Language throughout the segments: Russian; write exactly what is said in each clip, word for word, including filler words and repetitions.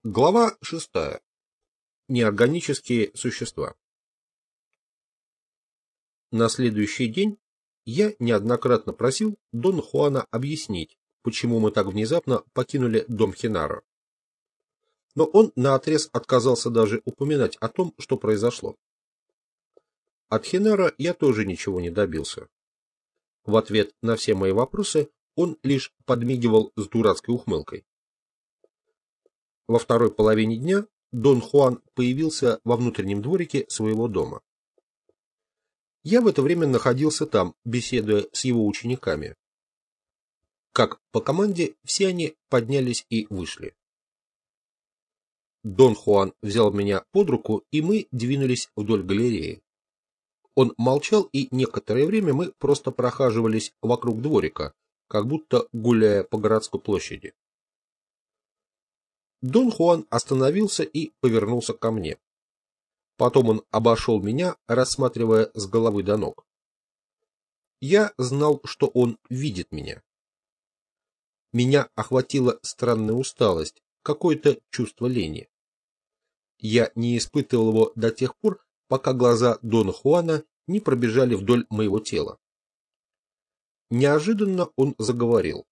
Глава шестая. Неорганические существа. На следующий день я неоднократно просил Дона Хуана объяснить, почему мы так внезапно покинули дом Хенаро. Но он наотрез отказался даже упоминать о том, что произошло. От Хенаро я тоже ничего не добился. В ответ на все мои вопросы он лишь подмигивал с дурацкой ухмылкой. Во второй половине дня Дон Хуан появился во внутреннем дворике своего дома. Я в это время находился там, беседуя с его учениками. Как по команде, все они поднялись и вышли. Дон Хуан взял меня под руку, и мы двинулись вдоль галереи. Он молчал, и некоторое время мы просто прохаживались вокруг дворика, как будто гуляя по городской площади. Дон Хуан остановился и повернулся ко мне. Потом он обошел меня, рассматривая с головы до ног. Я знал, что он видит меня. Меня охватила странная усталость, какое-то чувство лени. Я не испытывал его до тех пор, пока глаза Дона Хуана не пробежали вдоль моего тела. Неожиданно он заговорил.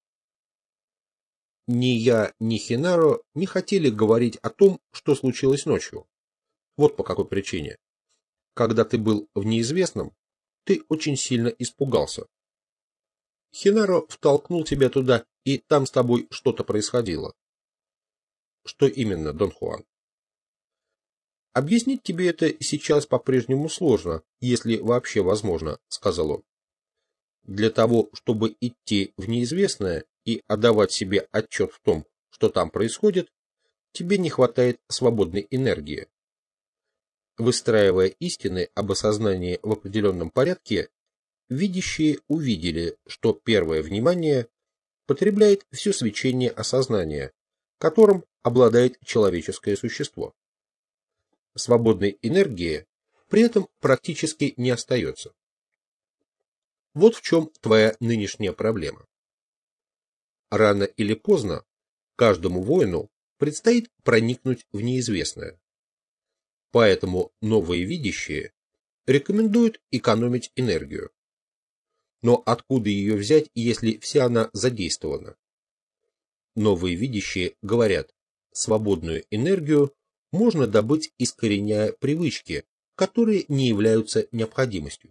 Ни я, ни Хенаро не хотели говорить о том, что случилось ночью. Вот по какой причине. Когда ты был в неизвестном, ты очень сильно испугался. Хенаро втолкнул тебя туда, и там с тобой что-то происходило. Что именно, Дон Хуан? Объяснить тебе это сейчас по-прежнему сложно, если вообще возможно, сказал он. Для того, чтобы идти в неизвестное и отдавать себе отчет в том, что там происходит, тебе не хватает свободной энергии. Выстраивая истины об осознании в определенном порядке, видящие увидели, что первое внимание потребляет все свечение осознания, которым обладает человеческое существо. Свободной энергии при этом практически не остается. Вот в чем твоя нынешняя проблема. Рано или поздно каждому воину предстоит проникнуть в неизвестное. Поэтому новые видящие рекомендуют экономить энергию. Но откуда ее взять, если вся она задействована? Новые видящие говорят, свободную энергию можно добыть, искореняя привычки, которые не являются необходимостью.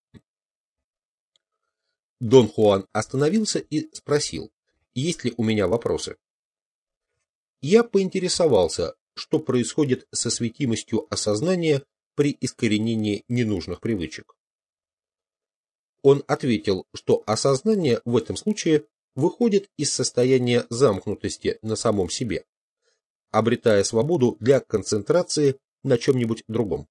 Дон Хуан остановился и спросил, есть ли у меня вопросы. Я поинтересовался, что происходит со светимостью осознания при искоренении ненужных привычек. Он ответил, что осознание в этом случае выходит из состояния замкнутости на самом себе, обретая свободу для концентрации на чем-нибудь другом.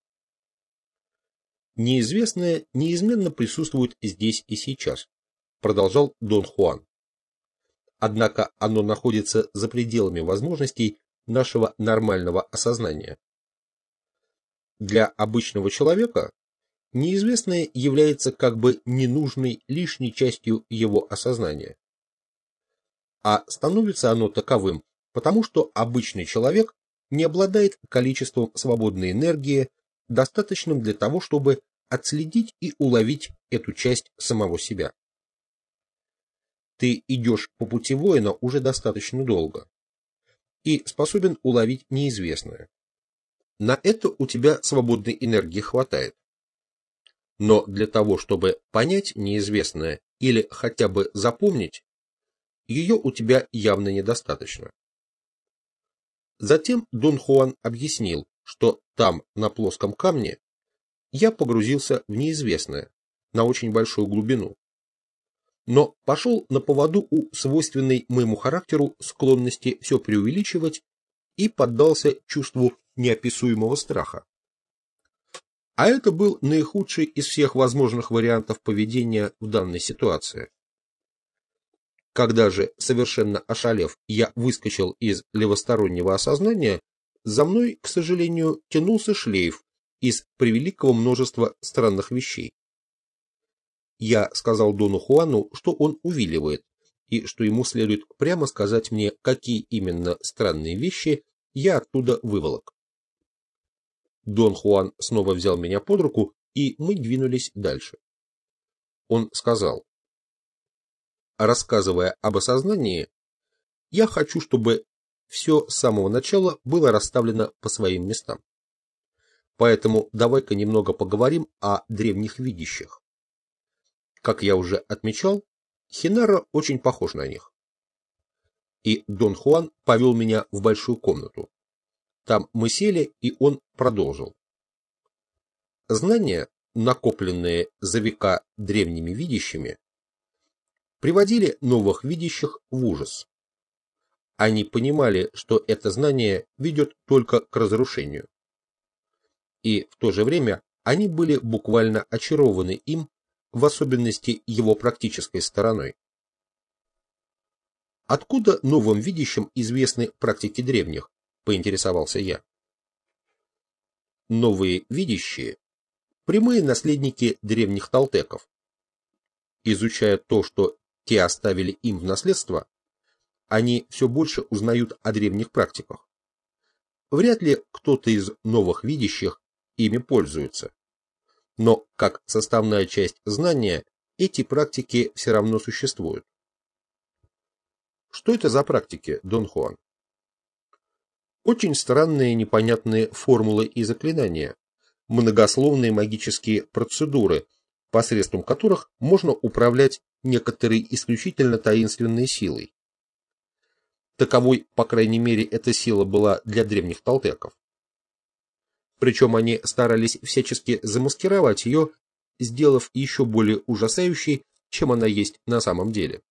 Неизвестное неизменно присутствует здесь и сейчас, продолжал Дон Хуан. Однако оно находится за пределами возможностей нашего нормального осознания. Для обычного человека неизвестное является как бы ненужной лишней частью его осознания. А становится оно таковым, потому что обычный человек не обладает количеством свободной энергии, достаточным для того, чтобы отследить и уловить эту часть самого себя. Ты идешь по пути воина уже достаточно долго и способен уловить неизвестное. На это у тебя свободной энергии хватает. Но для того, чтобы понять неизвестное или хотя бы запомнить, ее у тебя явно недостаточно. Затем Дон Хуан объяснил, что там, на плоском камне, я погрузился в неизвестное, на очень большую глубину, но пошел на поводу у свойственной моему характеру склонности все преувеличивать и поддался чувству неописуемого страха. А это был наихудший из всех возможных вариантов поведения в данной ситуации. Когда же, совершенно ошалев, я выскочил из левостороннего осознания, за мной, к сожалению, тянулся шлейф из превеликого множества странных вещей. Я сказал Дону Хуану, что он увиливает, и что ему следует прямо сказать мне, какие именно странные вещи я оттуда выволок. Дон Хуан снова взял меня под руку, и мы двинулись дальше. Он сказал: рассказывая об осознании, я хочу, чтобы все с самого начала было расставлено по своим местам. Поэтому давай-ка немного поговорим о древних видящих. Как я уже отмечал, Хинара очень похож на них. И Дон Хуан повел меня в большую комнату. Там мы сели, и он продолжил. Знания, накопленные за века древними видящими, приводили новых видящих в ужас. Они понимали, что это знание ведет только к разрушению. И в то же время они были буквально очарованы им, в особенности его практической стороной. Откуда новым видящим известны практики древних, поинтересовался я. Новые видящие – прямые наследники древних толтеков. Изучая то, что те оставили им в наследство, они все больше узнают о древних практиках. Вряд ли кто-то из новых видящих ими пользуется. Но как составная часть знания, эти практики все равно существуют. Что это за практики, Дон Хуан? Очень странные непонятные формулы и заклинания, многословные магические процедуры, посредством которых можно управлять некоторой исключительно таинственной силой. Таковой, по крайней мере, эта сила была для древних толтеков. Причем они старались всячески замаскировать ее, сделав еще более ужасающей, чем она есть на самом деле.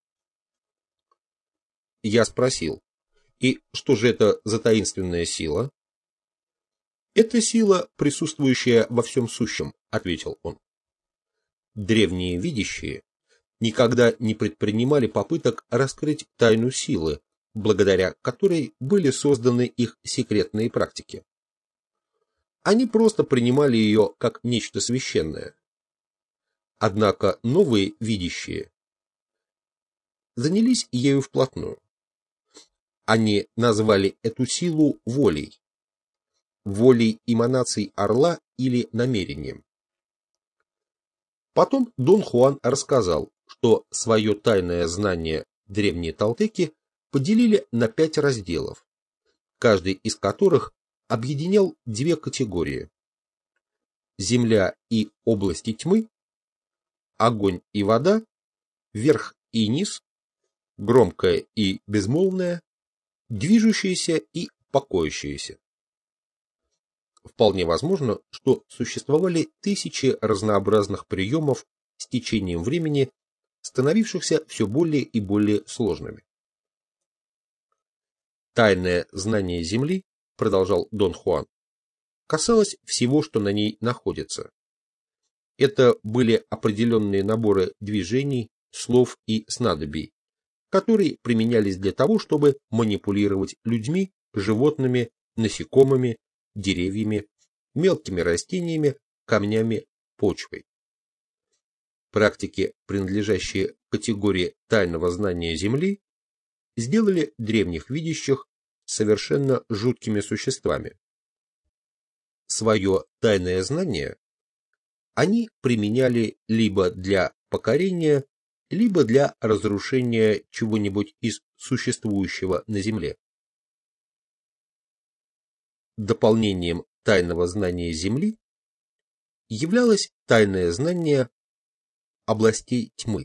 Я спросил: и что же это за таинственная сила? Это сила, присутствующая во всем сущем, ответил он. Древние видящие никогда не предпринимали попыток раскрыть тайну силы, благодаря которой были созданы их секретные практики. Они просто принимали ее как нечто священное. Однако новые видящие занялись ею вплотную. Они назвали эту силу волей, волей эманаций орла или намерением. Потом Дон Хуан рассказал, что свое тайное знание древние толтеки поделили на пять разделов, каждый из которых объединял две категории: земля и области тьмы, огонь и вода, верх и низ, громкое и безмолвное, движущееся и покоящееся. Вполне возможно, что существовали тысячи разнообразных приемов с течением времени, становившихся все более и более сложными. Тайное знание Земли, продолжал Дон Хуан, касалось всего, что на ней находится. Это были определенные наборы движений, слов и снадобий, которые применялись для того, чтобы манипулировать людьми, животными, насекомыми, деревьями, мелкими растениями, камнями, почвой. Практики, принадлежащие категории тайного знания Земли, сделали древних видящих совершенно жуткими существами. Свое тайное знание они применяли либо для покорения, либо для разрушения чего-нибудь из существующего на Земле. Дополнением тайного знания Земли являлось тайное знание областей тьмы.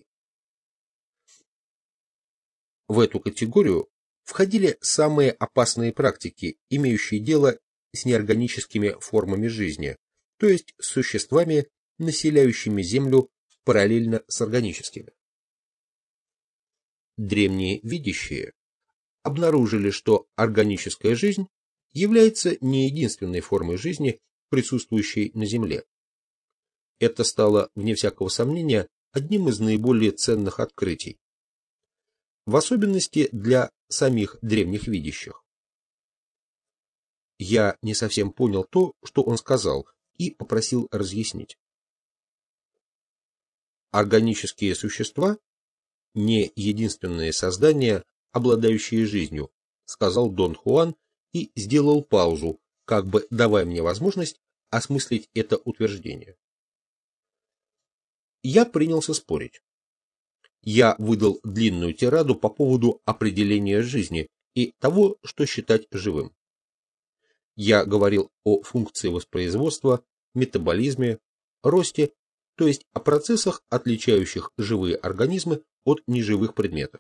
В эту категорию входили самые опасные практики, имеющие дело с неорганическими формами жизни, то есть с существами, населяющими Землю параллельно с органическими. Древние видящие обнаружили, что органическая жизнь является не единственной формой жизни, присутствующей на Земле. Это стало, вне всякого сомнения, одним из наиболее ценных открытий, в особенности для самих древних видящих. Я не совсем понял то, что он сказал, и попросил разъяснить. Органические существа – не единственные создания, обладающие жизнью, сказал Дон Хуан, и сделал паузу, как бы давая мне возможность осмыслить это утверждение. Я принялся спорить. Я выдал длинную тираду по поводу определения жизни и того, что считать живым. Я говорил о функции воспроизводства, метаболизме, росте, то есть о процессах, отличающих живые организмы от неживых предметов.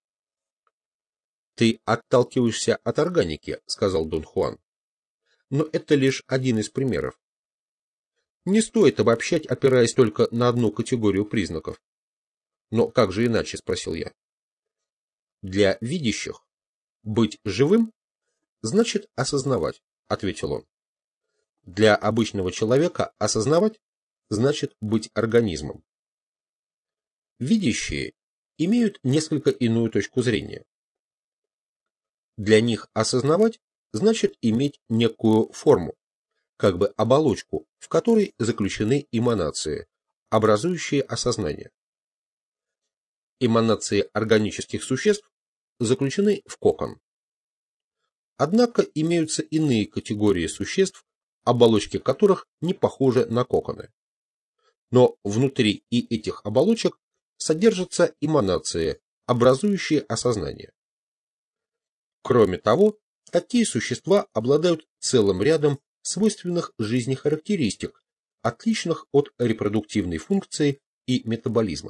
«Ты отталкиваешься от органики», — сказал Дон Хуан. «Но это лишь один из примеров. Не стоит обобщать, опираясь только на одну категорию признаков». «Но как же иначе?» — спросил я. «Для видящих быть живым значит осознавать», — ответил он. «Для обычного человека осознавать значит быть организмом». Видящие имеют несколько иную точку зрения. Для них осознавать значит иметь некую форму, как бы оболочку, в которой заключены эманации, образующие осознание. Эманации органических существ заключены в кокон. Однако имеются иные категории существ, оболочки которых не похожи на коконы. Но внутри и этих оболочек содержатся эманации, образующие осознание. Кроме того, такие существа обладают целым рядом свойственных жизни характеристик, отличных от репродуктивной функции и метаболизма.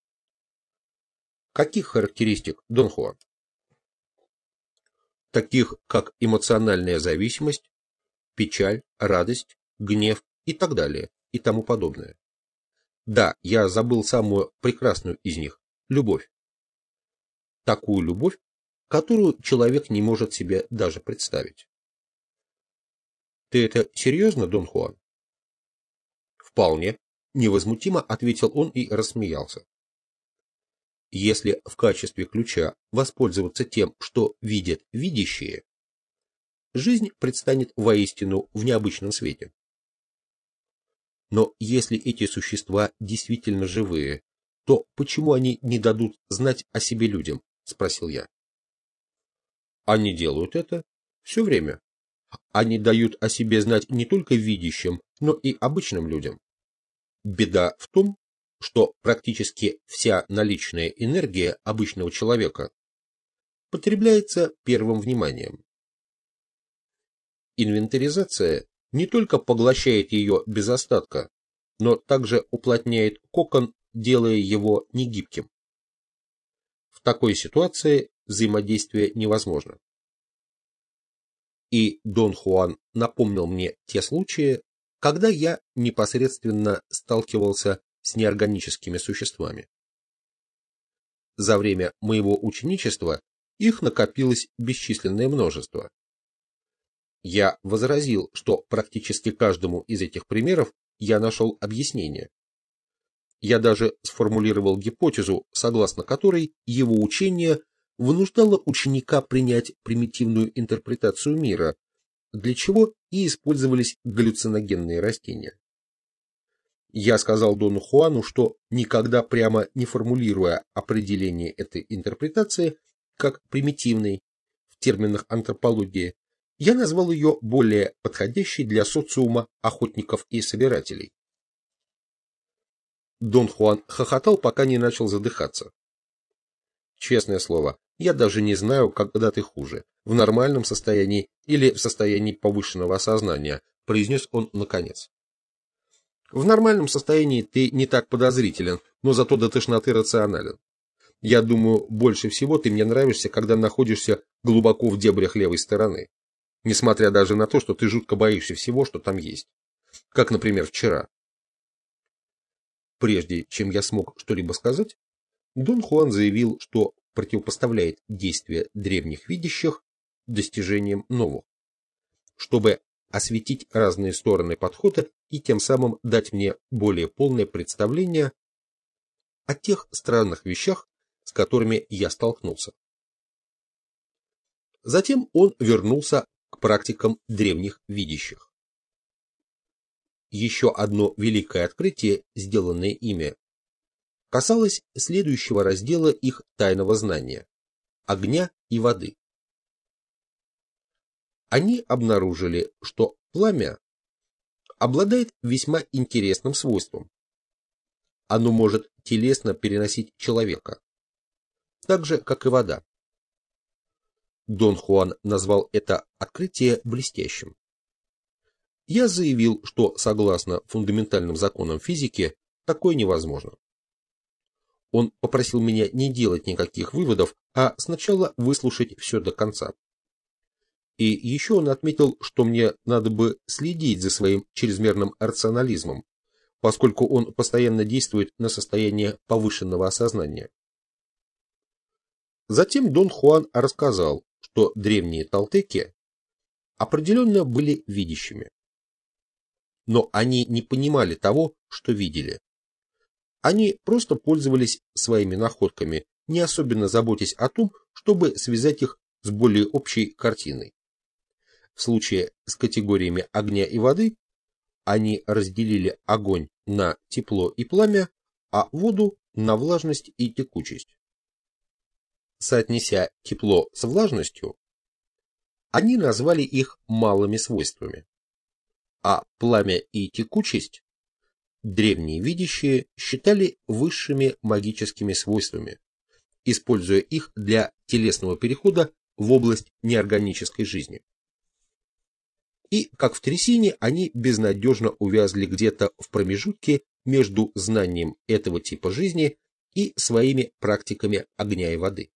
Каких характеристик, Дон Хуан? Таких как эмоциональная зависимость, печаль, радость, гнев и так далее, и тому подобное. Да, я забыл самую прекрасную из них – любовь. Такую любовь, которую человек не может себе даже представить. Ты это серьезно, Дон Хуан? Вполне, невозмутимо ответил он и рассмеялся. Если в качестве ключа воспользоваться тем, что видят видящие, жизнь предстанет воистину в необычном свете. Но если эти существа действительно живые, то почему они не дадут знать о себе людям? Спросил я. Они делают это все время. Они дают о себе знать не только видящим, но и обычным людям. Беда в том, что практически вся наличная энергия обычного человека потребляется первым вниманием. Инвентаризация не только поглощает ее без остатка, но также уплотняет кокон, делая его негибким. В такой ситуации взаимодействие невозможно. И Дон Хуан напомнил мне те случаи, когда я непосредственно сталкивался с неорганическими существами. За время моего ученичества их накопилось бесчисленное множество. Я возразил, что практически каждому из этих примеров я нашел объяснение. Я даже сформулировал гипотезу, согласно которой его учение вынуждало ученика принять примитивную интерпретацию мира, для чего и использовались галлюциногенные растения. Я сказал Дону Хуану, что никогда прямо не формулируя определение этой интерпретации как примитивной в терминах антропологии, я назвал ее более подходящей для социума охотников и собирателей. Дон Хуан хохотал, пока не начал задыхаться. Честное слово, я даже не знаю, когда ты хуже, в нормальном состоянии или в состоянии повышенного осознания, произнес он наконец. В нормальном состоянии ты не так подозрителен, но зато до тошноты рационален. Я думаю, больше всего ты мне нравишься, когда находишься глубоко в дебрях левой стороны, несмотря даже на то, что ты жутко боишься всего, что там есть. Как, например, вчера. Прежде чем я смог что-либо сказать, Дон Хуан заявил, что противопоставляет действия древних видящих достижениям новых, чтобы осветить разные стороны подхода и тем самым дать мне более полное представление о тех странных вещах, с которыми я столкнулся. Затем он вернулся к практикам древних видящих. Еще одно великое открытие, сделанное ими, касалось следующего раздела их тайного знания – огня и воды. Они обнаружили, что пламя обладает весьма интересным свойством. Оно может телесно переносить человека, так же, как и вода. Дон Хуан назвал это открытие блестящим. Я заявил, что согласно фундаментальным законам физики такое невозможно. Он попросил меня не делать никаких выводов, а сначала выслушать все до конца. И еще он отметил, что мне надо бы следить за своим чрезмерным рационализмом, поскольку он постоянно действует на состояние повышенного осознания. Затем Дон Хуан рассказал, что древние толтеки определенно были видящими. Но они не понимали того, что видели. Они просто пользовались своими находками, не особенно заботясь о том, чтобы связать их с более общей картиной. В случае с категориями огня и воды они разделили огонь на тепло и пламя, а воду на влажность и текучесть. Соотнеся тепло с влажностью, они назвали их малыми свойствами, а пламя и текучесть древние видящие считали высшими магическими свойствами, используя их для телесного перехода в область неорганической жизни. И, как в трясине, они безнадежно увязли где-то в промежутке между знанием этого типа жизни и своими практиками огня и воды.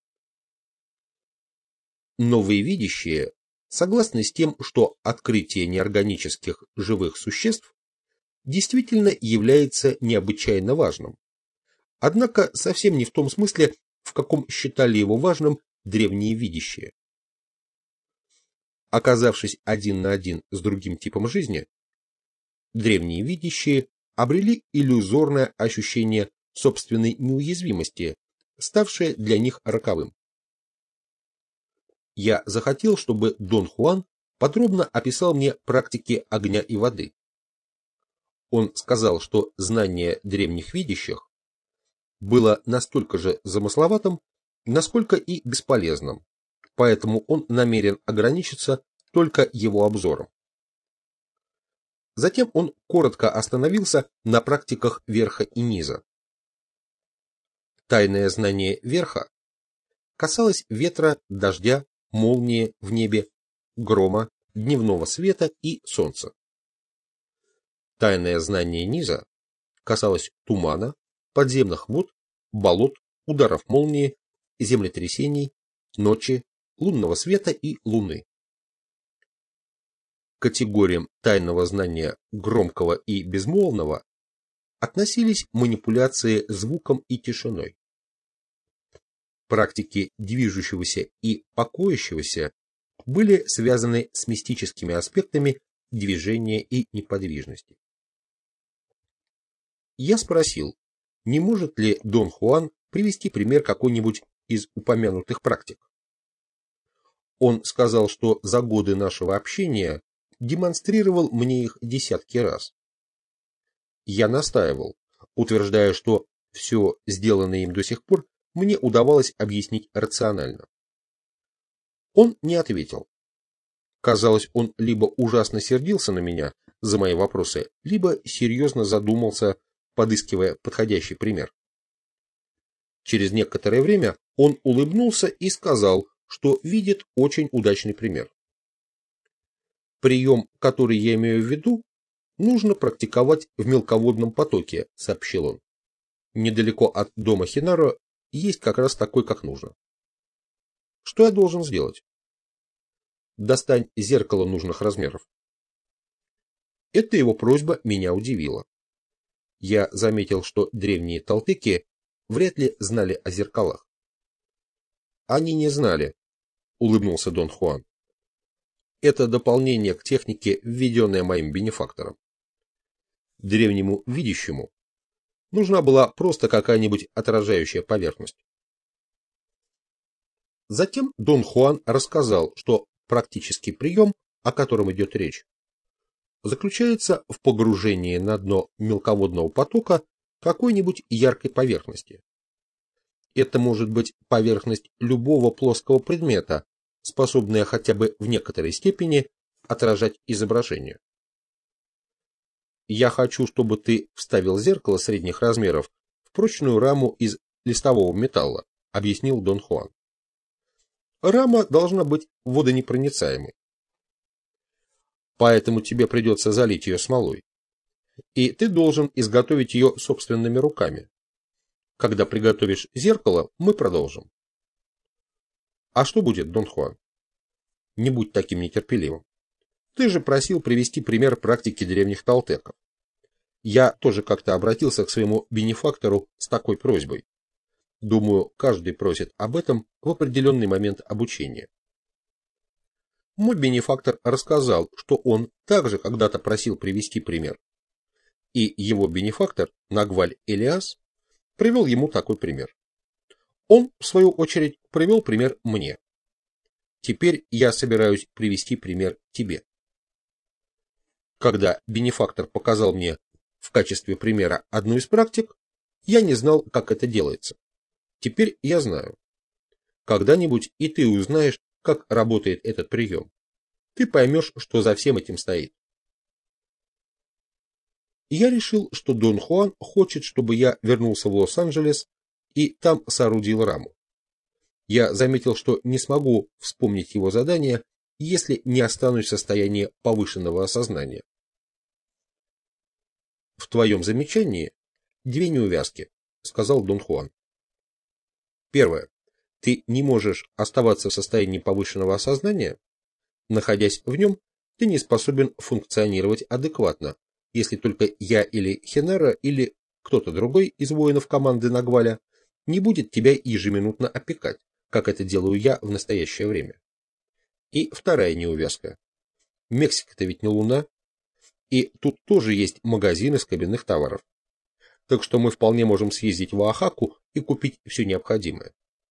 Новые видящие согласны с тем, что открытие неорганических живых существ действительно является необычайно важным, однако совсем не в том смысле, в каком считали его важным древние видящие. Оказавшись один на один с другим типом жизни, древние видящие обрели иллюзорное ощущение собственной неуязвимости, ставшее для них роковым. Я захотел, чтобы Дон Хуан подробно описал мне практики огня и воды. Он сказал, что знание древних видящих было настолько же замысловатым, насколько и бесполезным, поэтому он намерен ограничиться только его обзором. Затем он коротко остановился на практиках верха и низа. Тайное знание верха касалось ветра, дождя, молнии в небе, грома, дневного света и солнца. Тайное знание низа касалось тумана, подземных вод, болот, ударов молнии, землетрясений, ночи, лунного света и луны. К категориям тайного знания громкого и безмолвного относились манипуляции звуком и тишиной. Практики движущегося и покоящегося были связаны с мистическими аспектами движения и неподвижности. Я спросил, не может ли Дон Хуан привести пример какой-нибудь из упомянутых практик. Он сказал, что за годы нашего общения демонстрировал мне их десятки раз. Я настаивал, утверждая, что все сделанное им до сих пор мне удавалось объяснить рационально. Он не ответил. Казалось, он либо ужасно сердился на меня за мои вопросы, либо серьезно задумался, подыскивая подходящий пример. Через некоторое время он улыбнулся и сказал, что видит очень удачный пример. Прием, который я имею в виду, нужно практиковать в мелководном потоке, сообщил он. Недалеко от дома Хинаро есть как раз такой, как нужно. Что я должен сделать? Достань зеркало нужных размеров. Эта его просьба меня удивила. Я заметил, что древние толтыки вряд ли знали о зеркалах. Они не знали, улыбнулся Дон Хуан. Это дополнение к технике, введенное моим бенефактором. Древнему видящему нужна была просто какая-нибудь отражающая поверхность. Затем Дон Хуан рассказал, что практический прием, о котором идет речь, заключается в погружении на дно мелководного потока какой-нибудь яркой поверхности. Это может быть поверхность любого плоского предмета, способное хотя бы в некоторой степени отражать изображение. Я хочу, чтобы ты вставил зеркало средних размеров в прочную раму из листового металла, объяснил Дон Хуан. Рама должна быть водонепроницаемой. Поэтому тебе придется залить ее смолой. И ты должен изготовить ее собственными руками. Когда приготовишь зеркало, мы продолжим. А что будет, Дон Хуан? Не будь таким нетерпеливым. Ты же просил привести пример практики древних толтеков. Я тоже как-то обратился к своему бенефактору с такой просьбой. Думаю, каждый просит об этом в определенный момент обучения. Мой бенефактор рассказал, что он также когда-то просил привести пример. И его бенефактор, Нагваль Элиас, привел ему такой пример. Он, в свою очередь, привел пример мне. Теперь я собираюсь привести пример тебе. Когда бенефактор показал мне в качестве примера одну из практик, я не знал, как это делается. Теперь я знаю. Когда-нибудь и ты узнаешь, как работает этот прием. Ты поймешь, что за всем этим стоит. Я решил, что Дон Хуан хочет, чтобы я вернулся в Лос-Анджелес и там соорудил раму. Я заметил, что не смогу вспомнить его задание, если не останусь в состоянии повышенного осознания. В твоем замечании две неувязки, сказал Дон Хуан. Первое. Ты не можешь оставаться в состоянии повышенного осознания. Находясь в нем, ты не способен функционировать адекватно, если только я или Хенара или кто-то другой из воинов команды Нагваля не будет тебя ежеминутно опекать, как это делаю я в настоящее время. И вторая неувязка. Мексика-то ведь не Луна, и тут тоже есть магазины с кабинных товаров. Так что мы вполне можем съездить в Оахаку и купить все необходимое.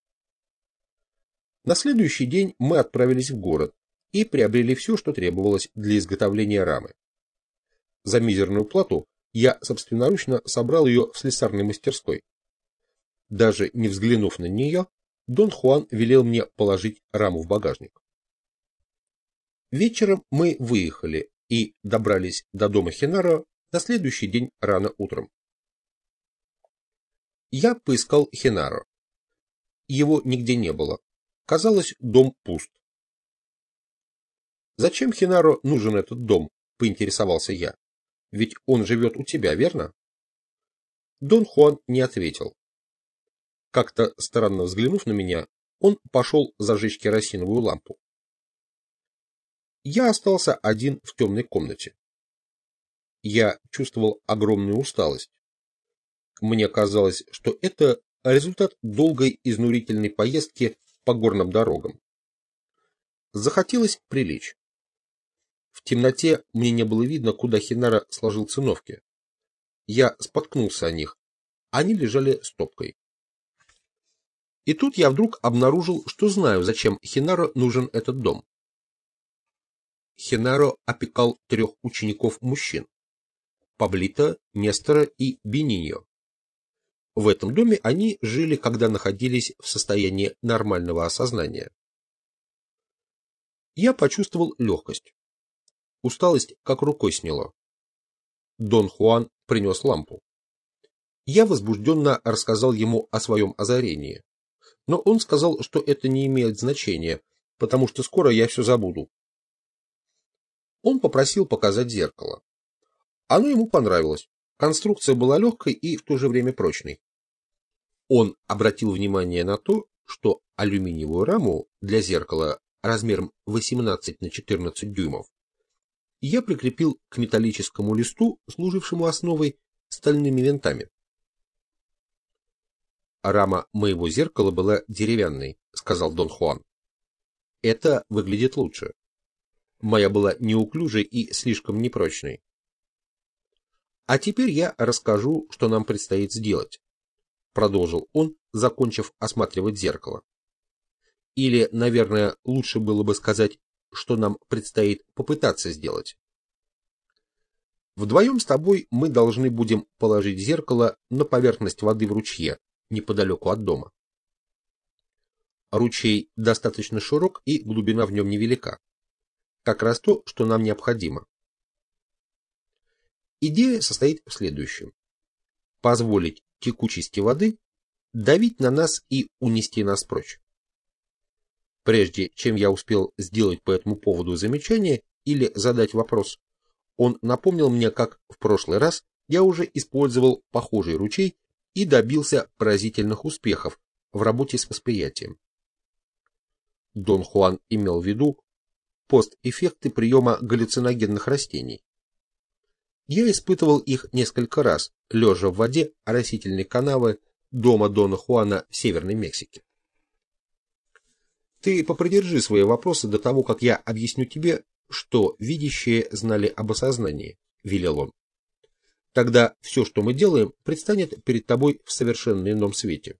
На следующий день мы отправились в город и приобрели все, что требовалось для изготовления рамы. За мизерную плату я собственноручно собрал ее в слесарной мастерской. Даже не взглянув на нее, Дон Хуан велел мне положить раму в багажник. Вечером мы выехали и добрались до дома Хенаро на следующий день рано утром. Я поискал Хенаро. Его нигде не было. Казалось, дом пуст. «Зачем Хенаро нужен этот дом?» — поинтересовался я. «Ведь он живет у тебя, верно?» Дон Хуан не ответил. Как-то странно взглянув на меня, он пошел зажечь керосиновую лампу. Я остался один в темной комнате. Я чувствовал огромную усталость. Мне казалось, что это результат долгой изнурительной поездки по горным дорогам. Захотелось прилечь. В темноте мне не было видно, куда Хенаро сложил циновки. Я споткнулся о них. Они лежали стопкой. И тут я вдруг обнаружил, что знаю, зачем Хенаро нужен этот дом. Хенаро опекал трех учеников-мужчин – Паблито, Нестора и Бениньо. В этом доме они жили, когда находились в состоянии нормального осознания. Я почувствовал легкость. Усталость как рукой сняло. Дон Хуан принес лампу. Я возбужденно рассказал ему о своем озарении. Но он сказал, что это не имеет значения, потому что скоро я все забуду. Он попросил показать зеркало. Оно ему понравилось. Конструкция была легкой и в то же время прочной. Он обратил внимание на то, что алюминиевую раму для зеркала размером восемнадцать на четырнадцать дюймов я прикрепил к металлическому листу, служившему основой, стальными винтами. «Рама моего зеркала была деревянной», — сказал Дон Хуан. «Это выглядит лучше. Моя была неуклюжей и слишком непрочной. А теперь я расскажу, что нам предстоит сделать», — продолжил он, закончив осматривать зеркало. Или, наверное, лучше было бы сказать, что нам предстоит попытаться сделать. Вдвоем с тобой мы должны будем положить зеркало на поверхность воды в ручье, неподалеку от дома. ручей достаточно широк и глубина в нем невелика. Как раз то, что нам необходимо. Идея состоит в следующем. Позволить текучести воды давить на нас и унести нас прочь. Прежде чем я успел сделать по этому поводу замечание или задать вопрос, он напомнил мне, как в прошлый раз я уже использовал похожий ручей и добился поразительных успехов в работе с восприятием. Дон Хуан имел в виду постэффекты приема галлюциногенных растений. Я испытывал их несколько раз, лежа в воде оросительной канавы дома Дона Хуана в Северной Мексике. Ты попридержи свои вопросы до того, как я объясню тебе, что видящие знали об осознании, велел он. Тогда все, что мы делаем, предстанет перед тобой в совершенно ином свете.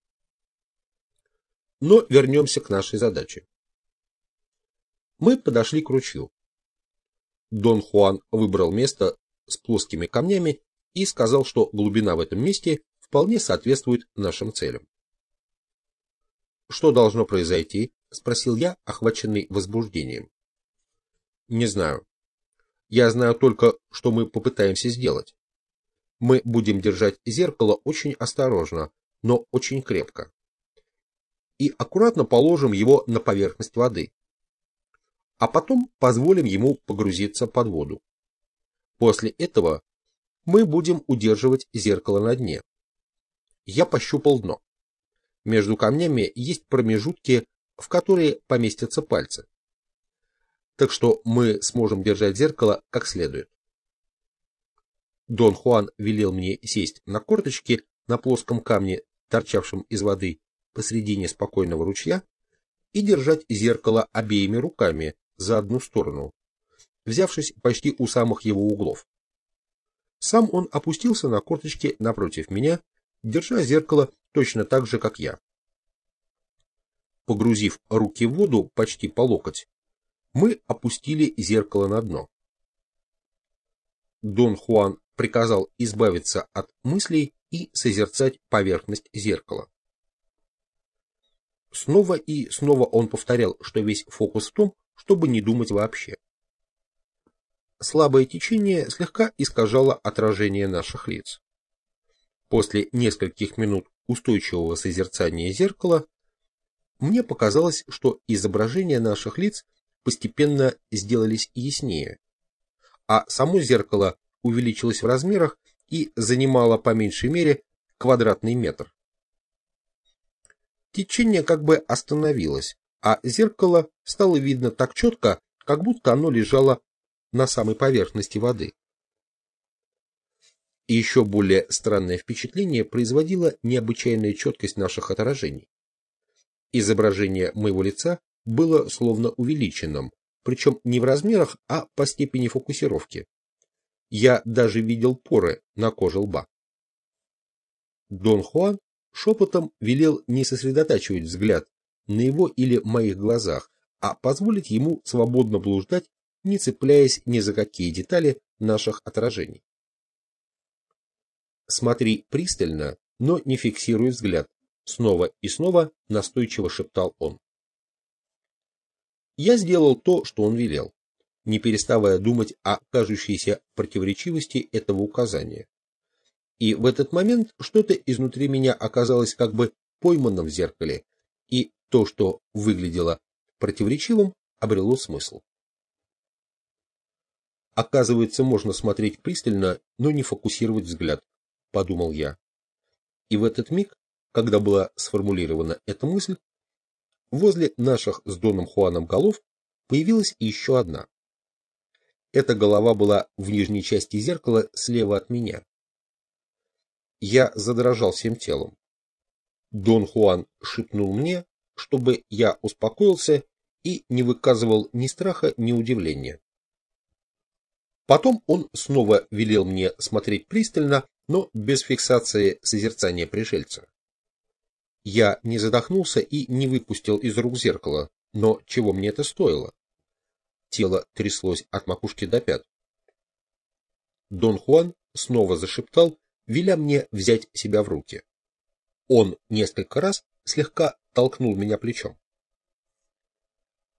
Но вернемся к нашей задаче. Мы подошли к ручью. Дон Хуан выбрал место с плоскими камнями и сказал, что глубина в этом месте вполне соответствует нашим целям. «Что должно произойти?» — спросил я, охваченный возбуждением. «Не знаю. Я знаю только, что мы попытаемся сделать. Мы будем держать зеркало очень осторожно, но очень крепко. И аккуратно положим его на поверхность воды. А потом позволим ему погрузиться под воду. После этого мы будем удерживать зеркало на дне. Я пощупал дно. Между камнями есть промежутки, в которые поместятся пальцы. Так что мы сможем держать зеркало как следует. Дон Хуан велел мне сесть на корточки на плоском камне, торчавшем из воды посредине спокойного ручья, и держать зеркало обеими руками за одну сторону, взявшись почти у самых его углов. Сам он опустился на корточки напротив меня, держа зеркало точно так же, как я. Погрузив руки в воду почти по локоть, мы опустили зеркало на дно. Дон Хуан приказал избавиться от мыслей и созерцать поверхность зеркала. Снова и снова он повторял, что весь фокус в том, чтобы не думать вообще. Слабое течение слегка искажало отражение наших лиц. После нескольких минут устойчивого созерцания зеркала мне показалось, что изображения наших лиц постепенно сделались яснее, а само зеркало увеличилось в размерах и занимало по меньшей мере квадратный метр. Течение как бы остановилось, а зеркало стало видно так четко, как будто оно лежало на самой поверхности воды. И еще более странное впечатление производила необычайная четкость наших отражений. Изображение моего лица было словно увеличенным, причем не в размерах, а по степени фокусировки. Я даже видел поры на коже лба. Дон Хуан шепотом велел не сосредотачивать взгляд на его или моих глазах, а позволить ему свободно блуждать, не цепляясь ни за какие детали наших отражений. «Смотри пристально, но не фиксируй взгляд», — снова и снова настойчиво шептал он. Я сделал то, что он велел, не переставая думать о кажущейся противоречивости этого указания. И в этот момент что-то изнутри меня оказалось как бы пойманным в зеркале, и то, что выглядело противоречивым, обрело смысл. Оказывается, можно смотреть пристально, но не фокусировать взгляд, подумал я. И в этот миг, когда была сформулирована эта мысль, возле наших с Доном Хуаном голов появилась еще одна. Эта голова была в нижней части зеркала слева от меня. Я задрожал всем телом. Дон Хуан шепнул мне, чтобы я успокоился и не выказывал ни страха, ни удивления. Потом он снова велел мне смотреть пристально, но без фиксации созерцания пришельца. Я не задохнулся и не выпустил из рук зеркало, но чего мне это стоило? Тело тряслось от макушки до пят. Дон Хуан снова зашептал, веля мне взять себя в руки. Он несколько раз слегка толкнул меня плечом.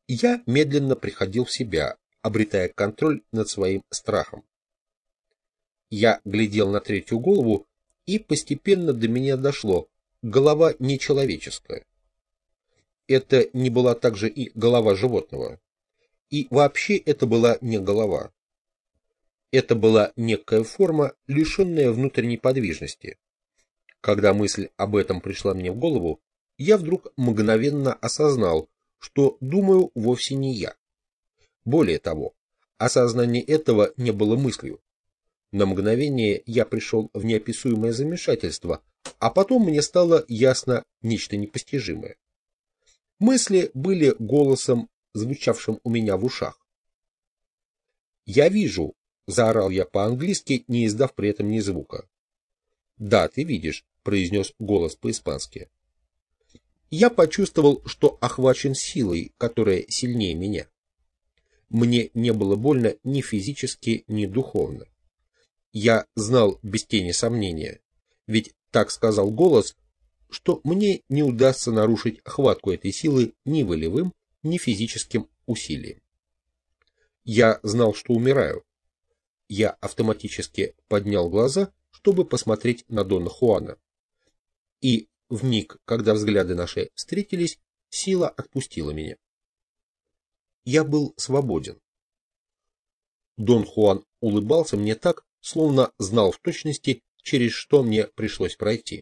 Я медленно приходил в себя, обретая контроль над своим страхом. Я глядел на третью голову, и постепенно до меня дошло: голова нечеловеческая. Это не была также и голова животного. И вообще это была не голова. Это была некая форма, лишенная внутренней подвижности. Когда мысль об этом пришла мне в голову, я вдруг мгновенно осознал, что думаю вовсе не я. Более того, осознание этого не было мыслью. На мгновение я пришел в неописуемое замешательство, а потом мне стало ясно нечто непостижимое. Мысли были голосом, звучавшим у меня в ушах. «Я вижу», — заорал я по-английски, не издав при этом ни звука. «Да, ты видишь», — произнес голос по-испански. Я почувствовал, что охвачен силой, которая сильнее меня. Мне не было больно ни физически, ни духовно. Я знал без тени сомнения, ведь так сказал голос, что мне не удастся нарушить хватку этой силы ни волевым, ни физическим усилием. Я знал, что умираю. Я автоматически поднял глаза, чтобы посмотреть на Дона Хуана. И в миг, когда взгляды наши встретились, сила отпустила меня. Я был свободен. Дон Хуан улыбался мне так, словно знал в точности, через что мне пришлось пройти.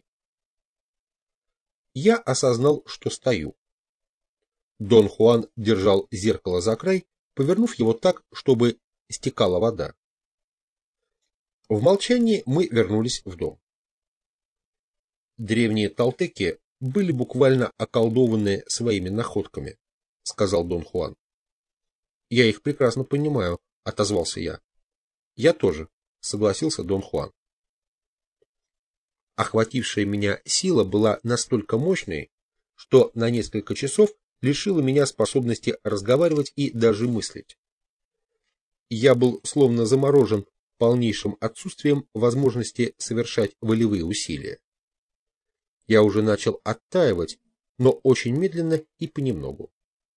Я осознал, что стою. Дон Хуан держал зеркало за край, повернув его так, чтобы стекала вода. В молчании мы вернулись в дом. Древние талтеки были буквально околдованы своими находками, сказал Дон Хуан. Я их прекрасно понимаю, отозвался я. Я тоже, согласился Дон Хуан. Охватившая меня сила была настолько мощной, что на несколько часов лишила меня способности разговаривать и даже мыслить. Я был словно заморожен полнейшим отсутствием возможности совершать волевые усилия. Я уже начал оттаивать, но очень медленно и понемногу.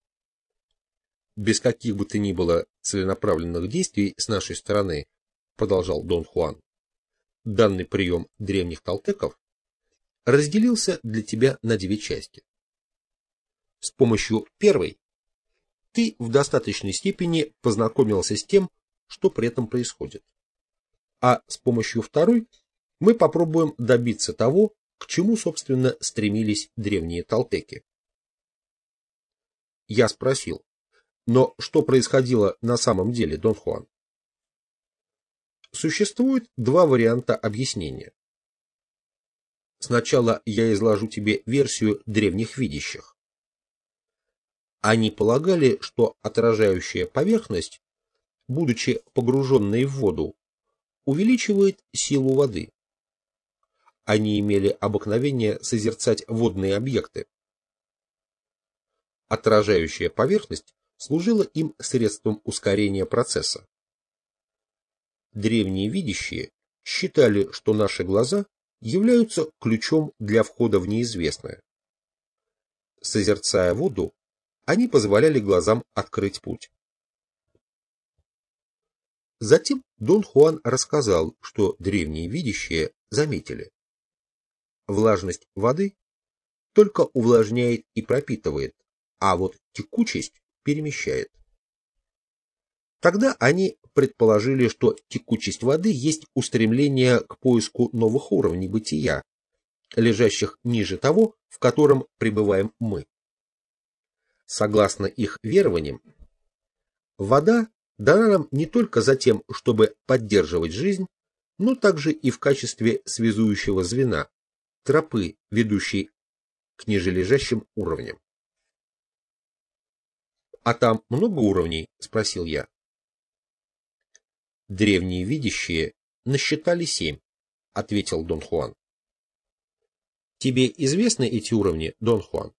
Без каких бы то ни было целенаправленных действий с нашей стороны, продолжал Дон Хуан, данный прием древних талтеков разделился для тебя на две части. С помощью первой ты в достаточной степени познакомился с тем, что при этом происходит. А с помощью второй мы попробуем добиться того, к чему, собственно, стремились древние талтеки. Я спросил: но что происходило на самом деле, Дон Хуан? Существует два варианта объяснения. Сначала я изложу тебе версию древних видящих. Они полагали, что отражающая поверхность, будучи погруженной в воду, увеличивает силу воды. Они имели обыкновение созерцать водные объекты. Отражающая поверхность служила им средством ускорения процесса. Древние видящие считали, что наши глаза являются ключом для входа в неизвестное. Созерцая воду, они позволяли глазам открыть путь. Затем Дон Хуан рассказал, что древние видящие заметили: влажность воды только увлажняет и пропитывает, а вот текучесть перемещает. Тогда они предположили, что текучесть воды есть устремление к поиску новых уровней бытия, лежащих ниже того, в котором пребываем мы. Согласно их верованиям, вода дана нам не только за тем, чтобы поддерживать жизнь, но также и в качестве связующего звена, тропы, ведущей к нижележащим уровням. «А там много уровней?» — спросил я. «Древние видящие насчитали семь», — ответил Дон Хуан. «Тебе известны эти уровни, Дон Хуан?»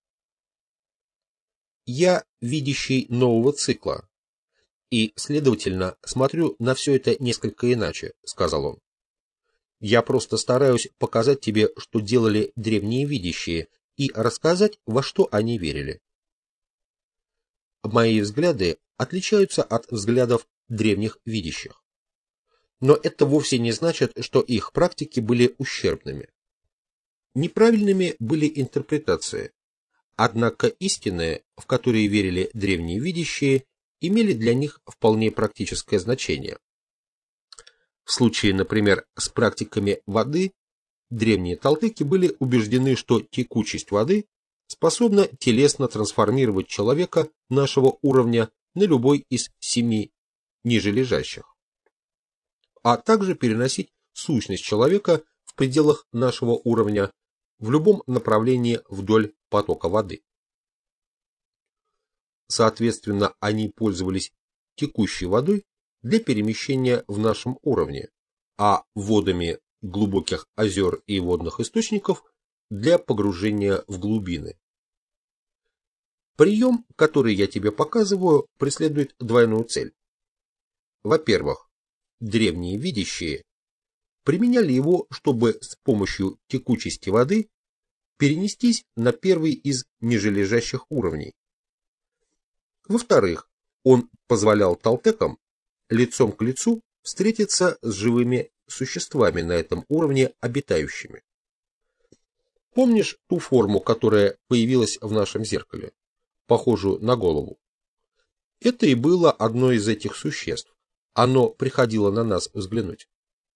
«Я видящий нового цикла, и, следовательно, смотрю на все это несколько иначе», — сказал он. «Я просто стараюсь показать тебе, что делали древние видящие, и рассказать, во что они верили». мои взгляды отличаются от взглядов древних видящих. Но это вовсе не значит, что их практики были ущербными. Неправильными были интерпретации, однако истины, в которые верили древние видящие, имели для них вполне практическое значение. В случае, например, с практиками воды, древние талтыки были убеждены, что текучесть воды способна телесно трансформировать человека нашего уровня на любой из семи ниже лежащих, а также переносить сущность человека в пределах нашего уровня в любом направлении вдоль потока воды. Соответственно, они пользовались текущей водой для перемещения в нашем уровне, а водами глубоких озер и водных источников для погружения в глубины. Прием, который я тебе показываю, преследует двойную цель. Во-первых, древние видящие применяли его, чтобы с помощью текучести воды перенестись на первый из нижележащих уровней. Во-вторых, он позволял талтекам лицом к лицу встретиться с живыми существами на этом уровне обитающими. Помнишь ту форму, которая появилась в нашем зеркале, похожую на голову? Это и было одно из этих существ. Оно приходило на нас взглянуть.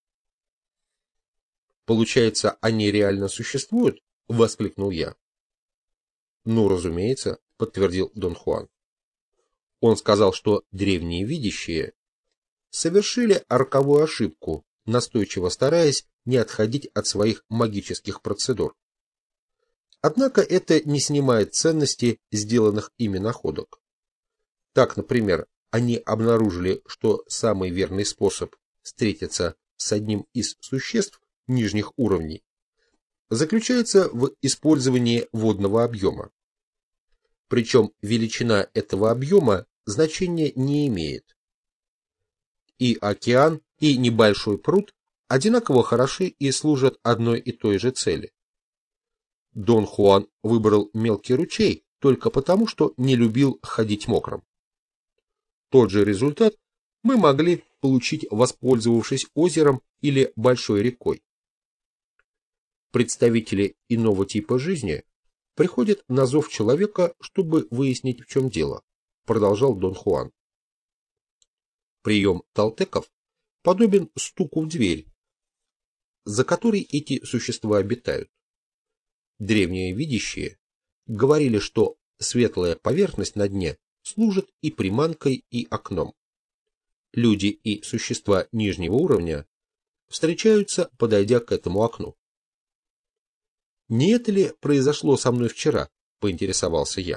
Получается, они реально существуют? Воскликнул я. Ну, разумеется, подтвердил Дон Хуан. Он сказал, что древние видящие совершили роковую ошибку, настойчиво стараясь не отходить от своих магических процедур. Однако это не снимает ценности сделанных ими находок. Так, например, они обнаружили, что самый верный способ встретиться с одним из существ нижних уровней заключается в использовании водного объема. Причем величина этого объема значения не имеет. И океан, и небольшой пруд одинаково хороши и служат одной и той же цели. Дон Хуан выбрал мелкий ручей только потому, что не любил ходить мокрым. Тот же результат мы могли получить, воспользовавшись озером или большой рекой. Представители иного типа жизни приходят на зов человека, чтобы выяснить, в чем дело, продолжал Дон Хуан. Прием талтеков подобен стуку в дверь, за которой эти существа обитают. Древние видящие говорили, что светлая поверхность на дне служит и приманкой, и окном. Люди и существа нижнего уровня встречаются, подойдя к этому окну. Не это ли произошло со мной вчера, поинтересовался я.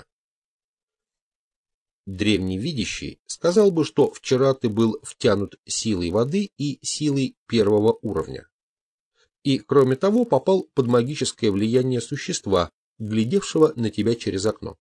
Древний видящий сказал бы, что вчера ты был втянут силой воды и силой первого уровня. И, кроме того, попал под магическое влияние существа, глядевшего на тебя через окно.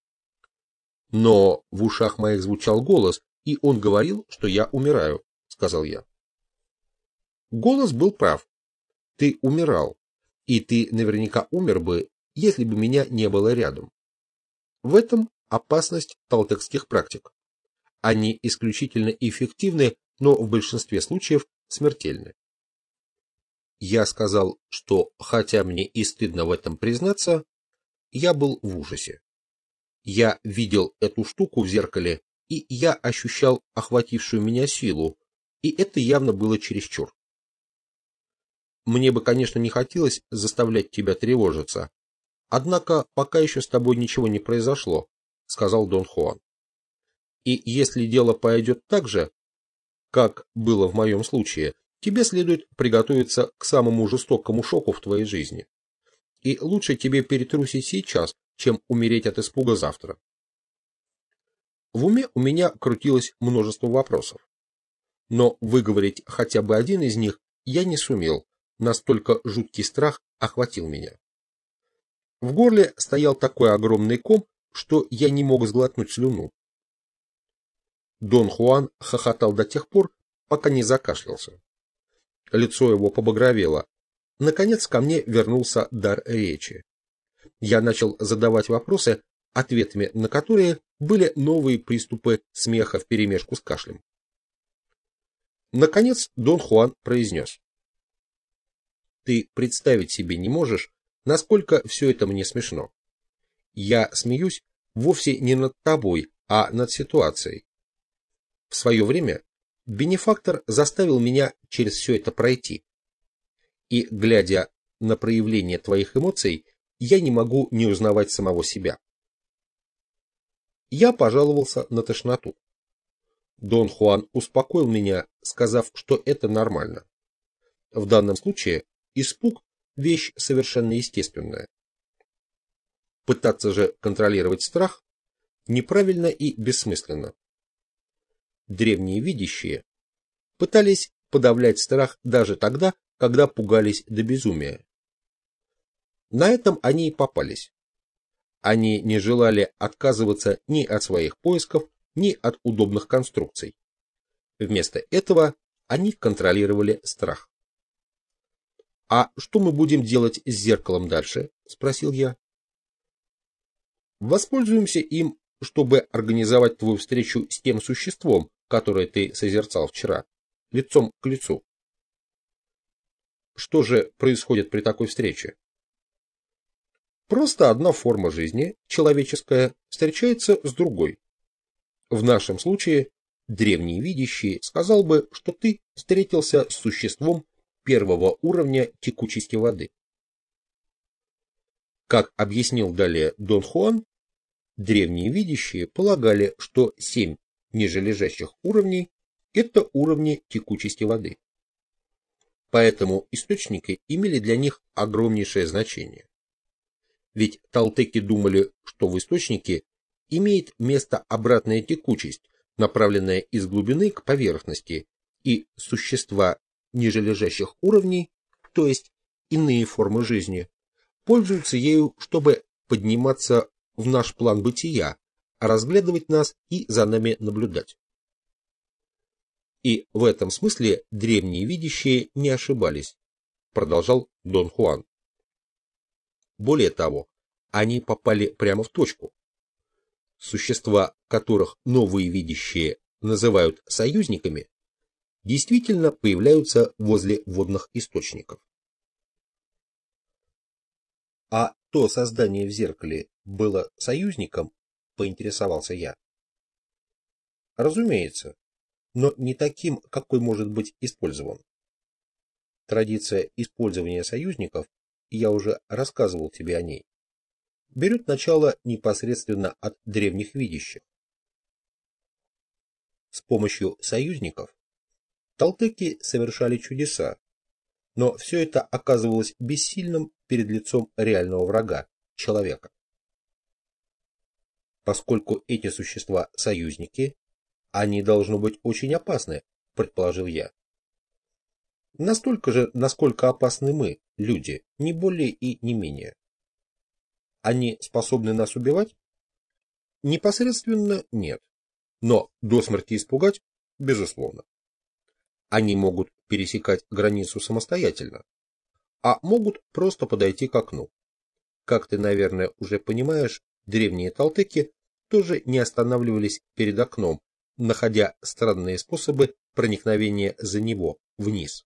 Но в ушах моих звучал голос, и он говорил, что я умираю, сказал я. Голос был прав. Ты умирал, и ты наверняка умер бы, если бы меня не было рядом. В этом опасность талтекских практик. Они исключительно эффективны, но в большинстве случаев смертельны. Я сказал, что, хотя мне и стыдно в этом признаться, я был в ужасе. Я видел эту штуку в зеркале, и я ощущал охватившую меня силу, и это явно было чересчур. Мне бы, конечно, не хотелось заставлять тебя тревожиться, однако пока еще с тобой ничего не произошло, сказал Дон Хуан. И если дело пойдет так же, как было в моем случае, тебе следует приготовиться к самому жестокому шоку в твоей жизни. И лучше тебе перетрусить сейчас, чем умереть от испуга завтра. В уме у меня крутилось множество вопросов, но выговорить хотя бы один из них я не сумел, настолько жуткий страх охватил меня. В горле стоял такой огромный ком, что я не мог сглотнуть слюну. Дон Хуан хохотал до тех пор, пока не закашлялся. Лицо его побагровело. Наконец ко мне вернулся дар речи. Я начал задавать вопросы, ответами на которые были новые приступы смеха вперемешку с кашлем. Наконец Дон Хуан произнес: «Ты представить себе не можешь, насколько все это мне смешно. Я смеюсь вовсе не над тобой, а над ситуацией. В свое время бенефактор заставил меня через все это пройти. И, глядя на проявление твоих эмоций, я не могу не узнавать самого себя». Я пожаловался на тошноту. Дон Хуан успокоил меня, сказав, что это нормально. В данном случае испуг – вещь совершенно естественная. Пытаться же контролировать страх неправильно и бессмысленно. Древние видящие пытались подавлять страх даже тогда, когда пугались до безумия. На этом они и попались. Они не желали отказываться ни от своих поисков, ни от удобных конструкций. Вместо этого они контролировали страх. «А что мы будем делать с зеркалом дальше?» – спросил я. «Воспользуемся им, чтобы организовать твою встречу с тем существом, которое ты созерцал вчера, лицом к лицу». Что же происходит при такой встрече? Просто одна форма жизни, человеческая, встречается с другой. В нашем случае древний видящий сказал бы, что ты встретился с существом первого уровня текучести воды. Как объяснил далее Дон Хуан, древние видящие полагали, что семь нижележащих уровней – это уровни текучести воды. Поэтому источники имели для них огромнейшее значение. Ведь талтеки думали, что в источнике имеет место обратная текучесть, направленная из глубины к поверхности, и существа нижележащих уровней, то есть иные формы жизни, пользуются ею, чтобы подниматься в наш план бытия, разглядывать нас и за нами наблюдать. И в этом смысле древние видящие не ошибались, продолжал Дон Хуан. Более того, они попали прямо в точку. Существа, которых новые видящие называют союзниками, действительно появляются возле водных источников. А то создание в зеркале было союзником, поинтересовался я. Разумеется, но не таким, какой может быть использован. Традиция использования союзников, я уже рассказывал тебе о ней, берет начало непосредственно от древних видящих. С помощью союзников талтеки совершали чудеса, но все это оказывалось бессильным перед лицом реального врага, человека. Поскольку эти существа союзники, они должны быть очень опасны, предположил я. Настолько же, насколько опасны мы, люди, не более и не менее. Они способны нас убивать? Непосредственно нет, но до смерти испугать, безусловно. Они могут пересекать границу самостоятельно, а могут просто подойти к окну. Как ты, наверное, уже понимаешь, древние талтеки тоже не останавливались перед окном, находя странные способы проникновения за него, вниз.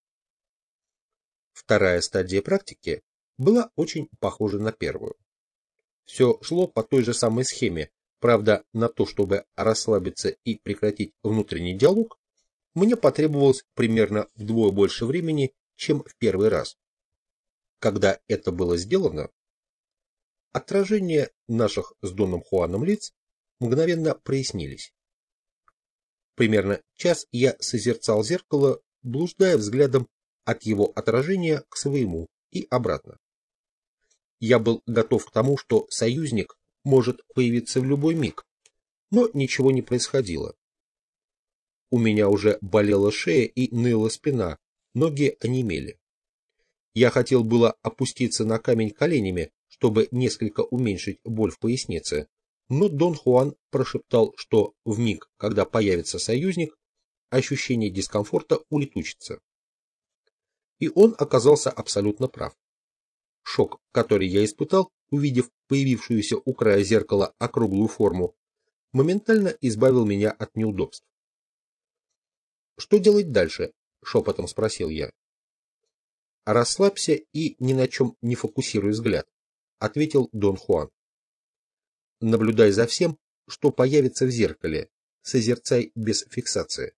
Вторая стадия практики была очень похожа на первую. Все шло по той же самой схеме, правда, на то, чтобы расслабиться и прекратить внутренний диалог, мне потребовалось примерно вдвое больше времени, чем в первый раз. Когда это было сделано, отражения наших с Доном Хуаном лиц мгновенно прояснились. Примерно час я созерцал зеркало, блуждая взглядом от его отражения к своему и обратно. Я был готов к тому, что союзник может появиться в любой миг, но ничего не происходило. У меня уже болела шея и ныла спина, ноги онемели. Я хотел было опуститься на камень коленями, чтобы несколько уменьшить боль в пояснице, но Дон Хуан прошептал, что в миг, когда появится союзник, ощущение дискомфорта улетучится. И он оказался абсолютно прав. Шок, который я испытал, увидев появившуюся у края зеркала округлую форму, моментально избавил меня от неудобств. «Что делать дальше?» — шепотом спросил я. «Расслабься и ни на чем не фокусируй взгляд», — ответил Дон Хуан. «Наблюдай за всем, что появится в зеркале, созерцай без фиксации».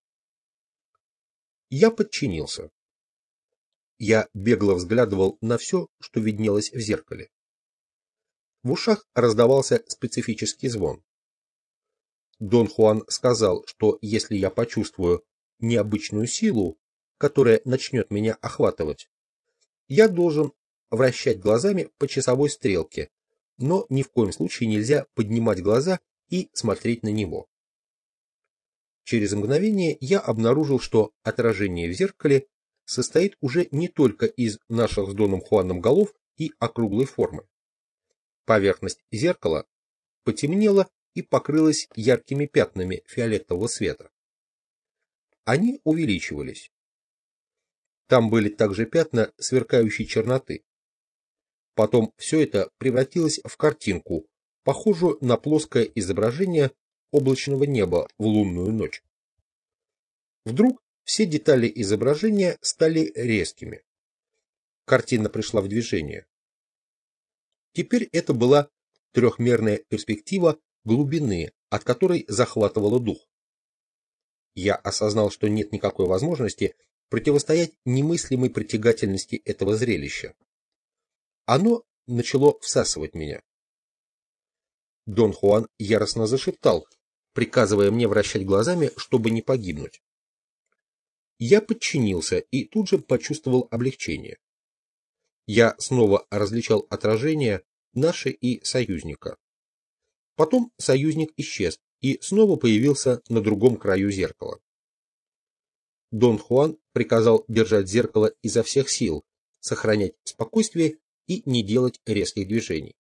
Я подчинился. Я бегло взглядывал на все, что виднелось в зеркале. В ушах раздавался специфический звон. Дон Хуан сказал, что если я почувствую необычную силу, которая начнет меня охватывать, я должен вращать глазами по часовой стрелке, но ни в коем случае нельзя поднимать глаза и смотреть на него. Через мгновение я обнаружил, что отражение в зеркале состоит уже не только из наших с Доном Хуаном голов и округлой формы. Поверхность зеркала потемнела и покрылась яркими пятнами фиолетового цвета. Они увеличивались. Там были также пятна сверкающей черноты. Потом все это превратилось в картинку, похожую на плоское изображение облачного неба в лунную ночь. Вдруг все детали изображения стали резкими. Картина пришла в движение. Теперь это была трехмерная перспектива глубины, от которой захватывало дух. Я осознал, что нет никакой возможности противостоять немыслимой притягательности этого зрелища. Оно начало всасывать меня. Дон Хуан яростно зашептал, приказывая мне вращать глазами, чтобы не погибнуть. Я подчинился и тут же почувствовал облегчение. Я снова различал отражения наши и союзника. Потом союзник исчез и снова появился на другом краю зеркала. Дон Хуан приказал держать зеркало изо всех сил, сохранять спокойствие и не делать резких движений.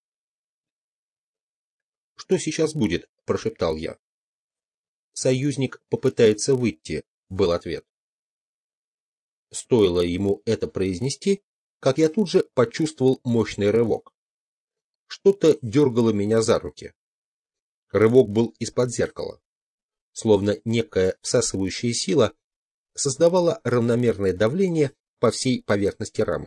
«Что сейчас будет?» – прошептал я. «Союзник попытается выйти», – был ответ. Стоило ему это произнести, как я тут же почувствовал мощный рывок. Что-то дергало меня за руки. Рывок был из-под зеркала. Словно некая всасывающая сила создавала равномерное давление по всей поверхности рамы.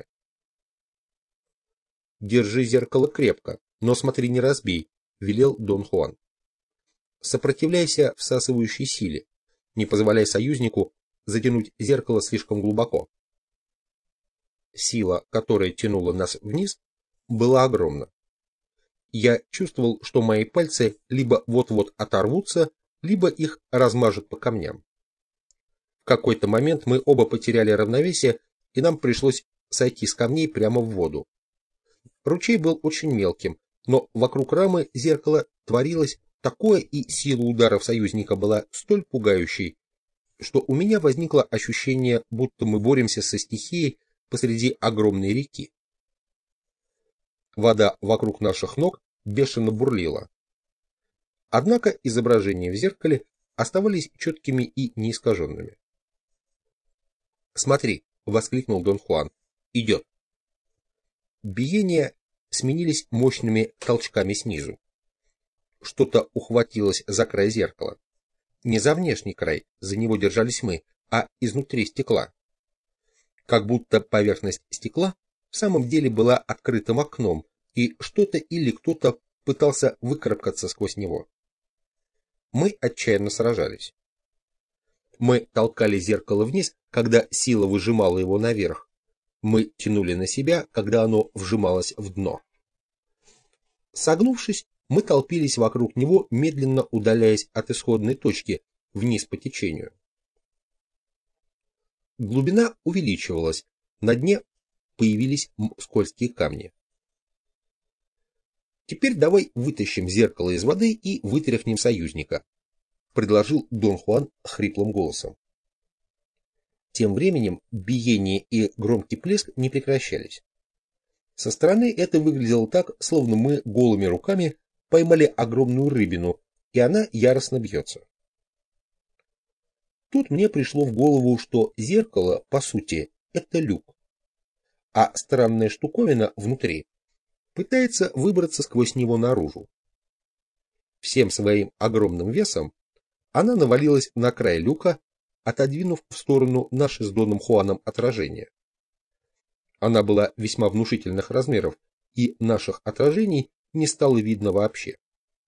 «Держи зеркало крепко, но смотри, не разбей», — велел Дон Хуан. «Сопротивляйся всасывающей силе, не позволяй союзнику затянуть зеркало слишком глубоко». Сила, которая тянула нас вниз, была огромна. Я чувствовал, что мои пальцы либо вот-вот оторвутся, либо их размажут по камням. В какой-то момент мы оба потеряли равновесие, и нам пришлось сойти с камней прямо в воду. Ручей был очень мелким, но вокруг рамы зеркала творилось такое, и сила ударов союзника была столь пугающей, что у меня возникло ощущение, будто мы боремся со стихией посреди огромной реки. Вода вокруг наших ног бешено бурлила. Однако изображения в зеркале оставались четкими и неискаженными. «Смотри!» — воскликнул Дон Хуан. «Идет!» Биения сменились мощными толчками снизу. Что-то ухватилось за край зеркала. Не за внешний край, за него держались мы, а изнутри стекла. Как будто поверхность стекла в самом деле была открытым окном, и что-то или кто-то пытался выкарабкаться сквозь него. Мы отчаянно сражались. Мы толкали зеркало вниз, когда сила выжимала его наверх. Мы тянули на себя, когда оно вжималось в дно. Согнувшись, мы толпились вокруг него, медленно удаляясь от исходной точки, вниз по течению. Глубина увеличивалась, на дне появились скользкие камни. «Теперь давай вытащим зеркало из воды и вытряхнем союзника», — предложил Дон Хуан хриплым голосом. Тем временем биение и громкий плеск не прекращались. Со стороны это выглядело так, словно мы голыми руками поймали огромную рыбину, и она яростно бьется. Тут мне пришло в голову, что зеркало, по сути, это люк, а странная штуковина внутри пытается выбраться сквозь него наружу. Всем своим огромным весом она навалилась на край люка, отодвинув в сторону наше с Доном Хуаном отражение. Она была весьма внушительных размеров, и наших отражений не стало видно вообще.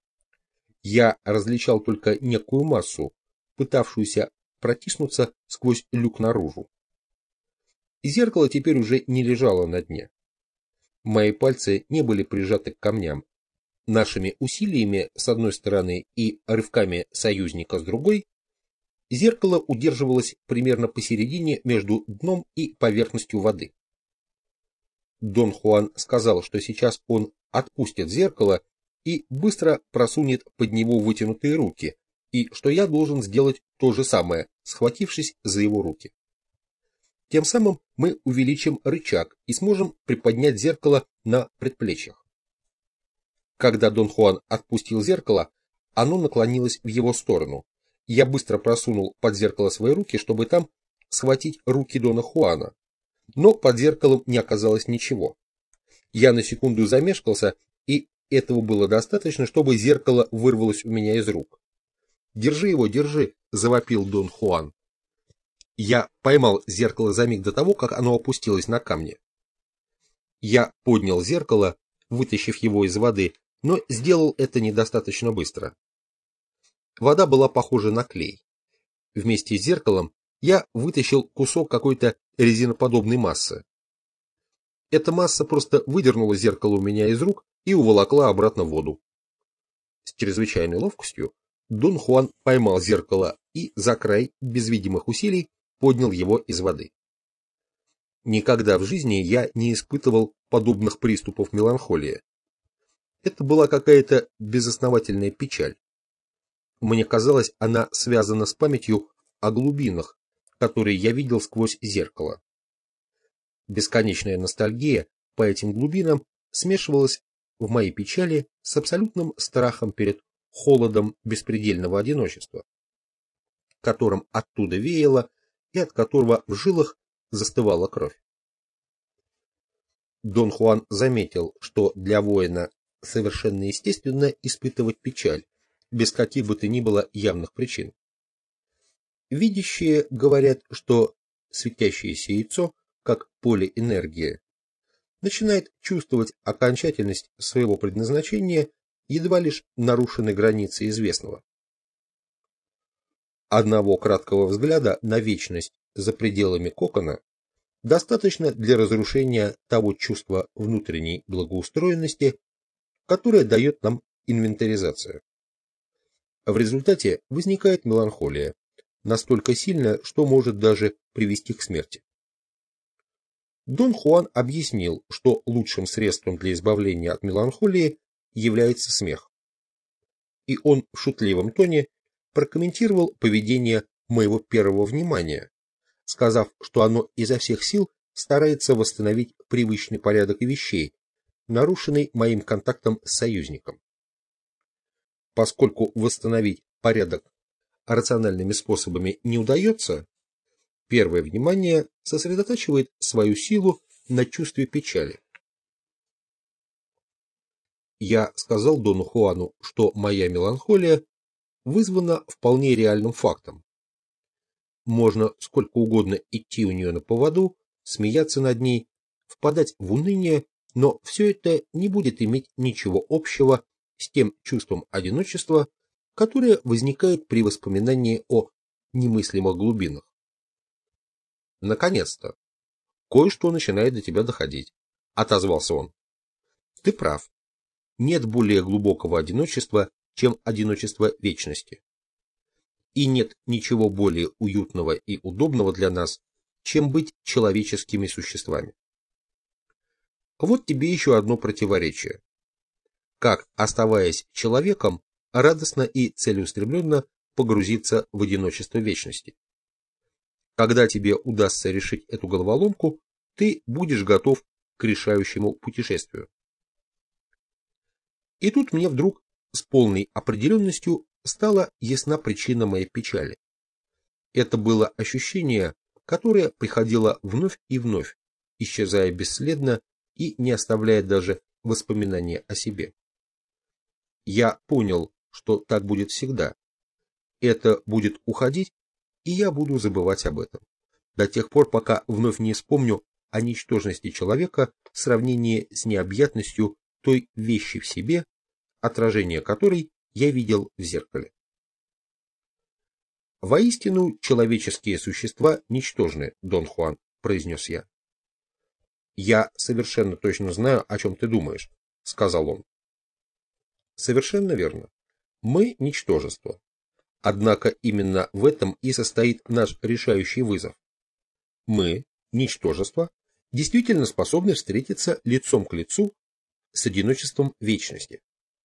Я различал только некую массу, пытавшуюся протиснуться сквозь люк наружу. Зеркало теперь уже не лежало на дне. Мои пальцы не были прижаты к камням. Нашими усилиями с одной стороны и рывками союзника с другой, зеркало удерживалось примерно посередине между дном и поверхностью воды. Дон Хуан сказал, что сейчас он отпустит зеркало и быстро просунет под него вытянутые руки, и что я должен сделать то же самое, схватившись за его руки. Тем самым мы увеличим рычаг и сможем приподнять зеркало на предплечьях. Когда Дон Хуан отпустил зеркало, оно наклонилось в его сторону. Я быстро просунул под зеркало свои руки, чтобы там схватить руки Дона Хуана. Но под зеркалом не оказалось ничего. Я на секунду замешкался, и этого было достаточно, чтобы зеркало вырвалось у меня из рук. «Держи его, держи!» — завопил Дон Хуан. Я поймал зеркало за миг до того, как оно опустилось на камни. Я поднял зеркало, вытащив его из воды, но сделал это недостаточно быстро. Вода была похожа на клей. Вместе с зеркалом я вытащил кусок какой-то резиноподобной массы. Эта масса просто выдернула зеркало у меня из рук и уволокла обратно в воду. С чрезвычайной ловкостью Дон Хуан поймал зеркало и за край, без видимых усилий, поднял его из воды. Никогда в жизни я не испытывал подобных приступов меланхолии. Это была какая-то безосновательная печаль. Мне казалось, она связана с памятью о глубинах, которые я видел сквозь зеркало. Бесконечная ностальгия по этим глубинам смешивалась в моей печали с абсолютным страхом перед холодом беспредельного одиночества, которым оттуда веяло и от которого в жилах застывала кровь. Дон Хуан заметил, что для воина совершенно естественно испытывать печаль, без каких бы то ни было явных причин. Видящие говорят, что светящееся яйцо, как поле энергии, начинает чувствовать окончательность своего предназначения едва лишь нарушенной границы известного. Одного краткого взгляда на вечность за пределами кокона достаточно для разрушения того чувства внутренней благоустроенности, которое дает нам инвентаризация. В результате возникает меланхолия, настолько сильная, что может даже привести к смерти. Дон Хуан объяснил, что лучшим средством для избавления от меланхолии является смех. И он в шутливом тоне прокомментировал поведение моего первого внимания, сказав, что оно изо всех сил старается восстановить привычный порядок вещей, нарушенный моим контактом с союзником. Поскольку восстановить порядок рациональными способами не удается, первое внимание сосредотачивает свою силу на чувстве печали. Я сказал Дону Хуану, что моя меланхолия вызвана вполне реальным фактом. Можно сколько угодно идти у нее на поводу, смеяться над ней, впадать в уныние, но все это не будет иметь ничего общего с тем чувством одиночества, которое возникает при воспоминании о немыслимых глубинах. Наконец-то, кое-что начинает до тебя доходить, — отозвался он. Ты прав. Нет более глубокого одиночества, чем одиночество вечности. И нет ничего более уютного и удобного для нас, чем быть человеческими существами. Вот тебе еще одно противоречие. Как, оставаясь человеком, радостно и целеустремленно погрузиться в одиночество вечности? Когда тебе удастся решить эту головоломку, ты будешь готов к решающему путешествию. И тут мне вдруг с полной определенностью стала ясна причина моей печали. Это было ощущение, которое приходило вновь и вновь, исчезая бесследно и не оставляя даже воспоминания о себе. Я понял, что так будет всегда. Это будет уходить, и я буду забывать об этом. До тех пор, пока вновь не вспомню о ничтожности человека в сравнении с необъятностью той вещи в себе, отражение которой я видел в зеркале. «Воистину, человеческие существа ничтожны, Дон Хуан», — произнес я. «Я совершенно точно знаю, о чем ты думаешь», — сказал он. «Совершенно верно. Мы — ничтожество. Однако именно в этом и состоит наш решающий вызов. Мы, ничтожество, действительно способны встретиться лицом к лицу с одиночеством вечности».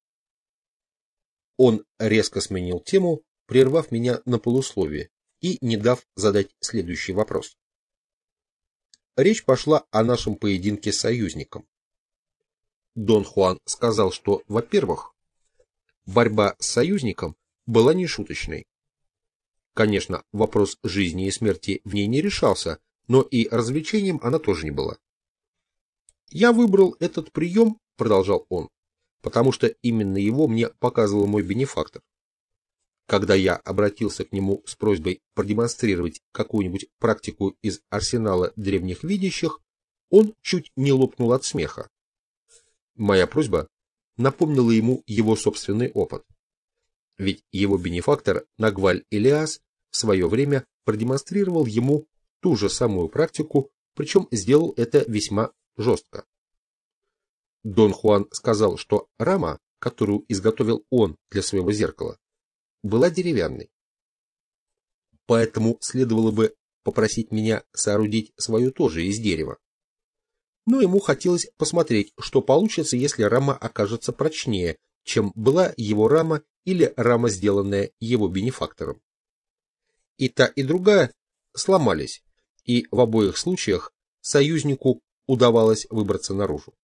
Он резко сменил тему, прервав меня на полусловие и не дав задать следующий вопрос. Речь пошла о нашем поединке с союзником. Дон Хуан сказал, что, во-первых, борьба с союзником была нешуточной. Конечно, вопрос жизни и смерти в ней не решался, но и развлечением она тоже не была. «Я выбрал этот прием», — продолжал он, «потому что именно его мне показывал мой бенефактор. Когда я обратился к нему с просьбой продемонстрировать какую-нибудь практику из арсенала древних видящих, он чуть не лопнул от смеха. Моя просьба напомнила ему его собственный опыт. Ведь его бенефактор Нагваль-Элиас в свое время продемонстрировал ему ту же самую практику, причем сделал это весьма жестко. Дон Хуан сказал, что рама, которую изготовил он для своего зеркала, была деревянной. Поэтому следовало бы попросить меня соорудить свою тоже из дерева. Но ему хотелось посмотреть, что получится, если рама окажется прочнее, чем была его рама или рама, сделанная его бенефактором. И та, и другая сломались, и в обоих случаях союзнику удавалось выбраться наружу.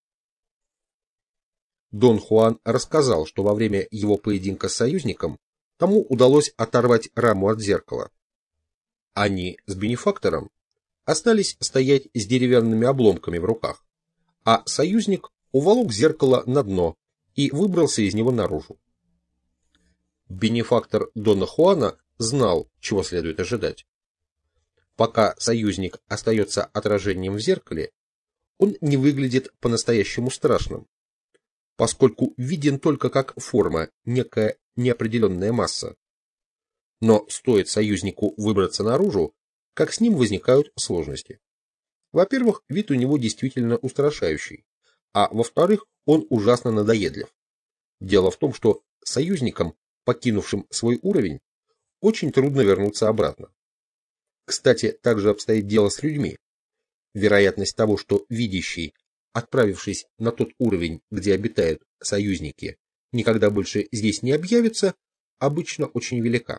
Дон Хуан рассказал, что во время его поединка с союзником тому удалось оторвать раму от зеркала. Они с бенефактором остались стоять с деревянными обломками в руках, а союзник уволок зеркало на дно и выбрался из него наружу. Бенефактор Дона Хуана знал, чего следует ожидать. Пока союзник остается отражением в зеркале, он не выглядит по-настоящему страшным, поскольку виден только как форма, некая неопределенная масса. Но стоит союзнику выбраться наружу, как с ним возникают сложности. Во-первых, вид у него действительно устрашающий, а во-вторых, он ужасно надоедлив. Дело в том, что союзникам, покинувшим свой уровень, очень трудно вернуться обратно. Кстати, также обстоит дело с людьми. Вероятность того, что видящий, отправившись на тот уровень, где обитают союзники, никогда больше здесь не объявится, обычно очень велика.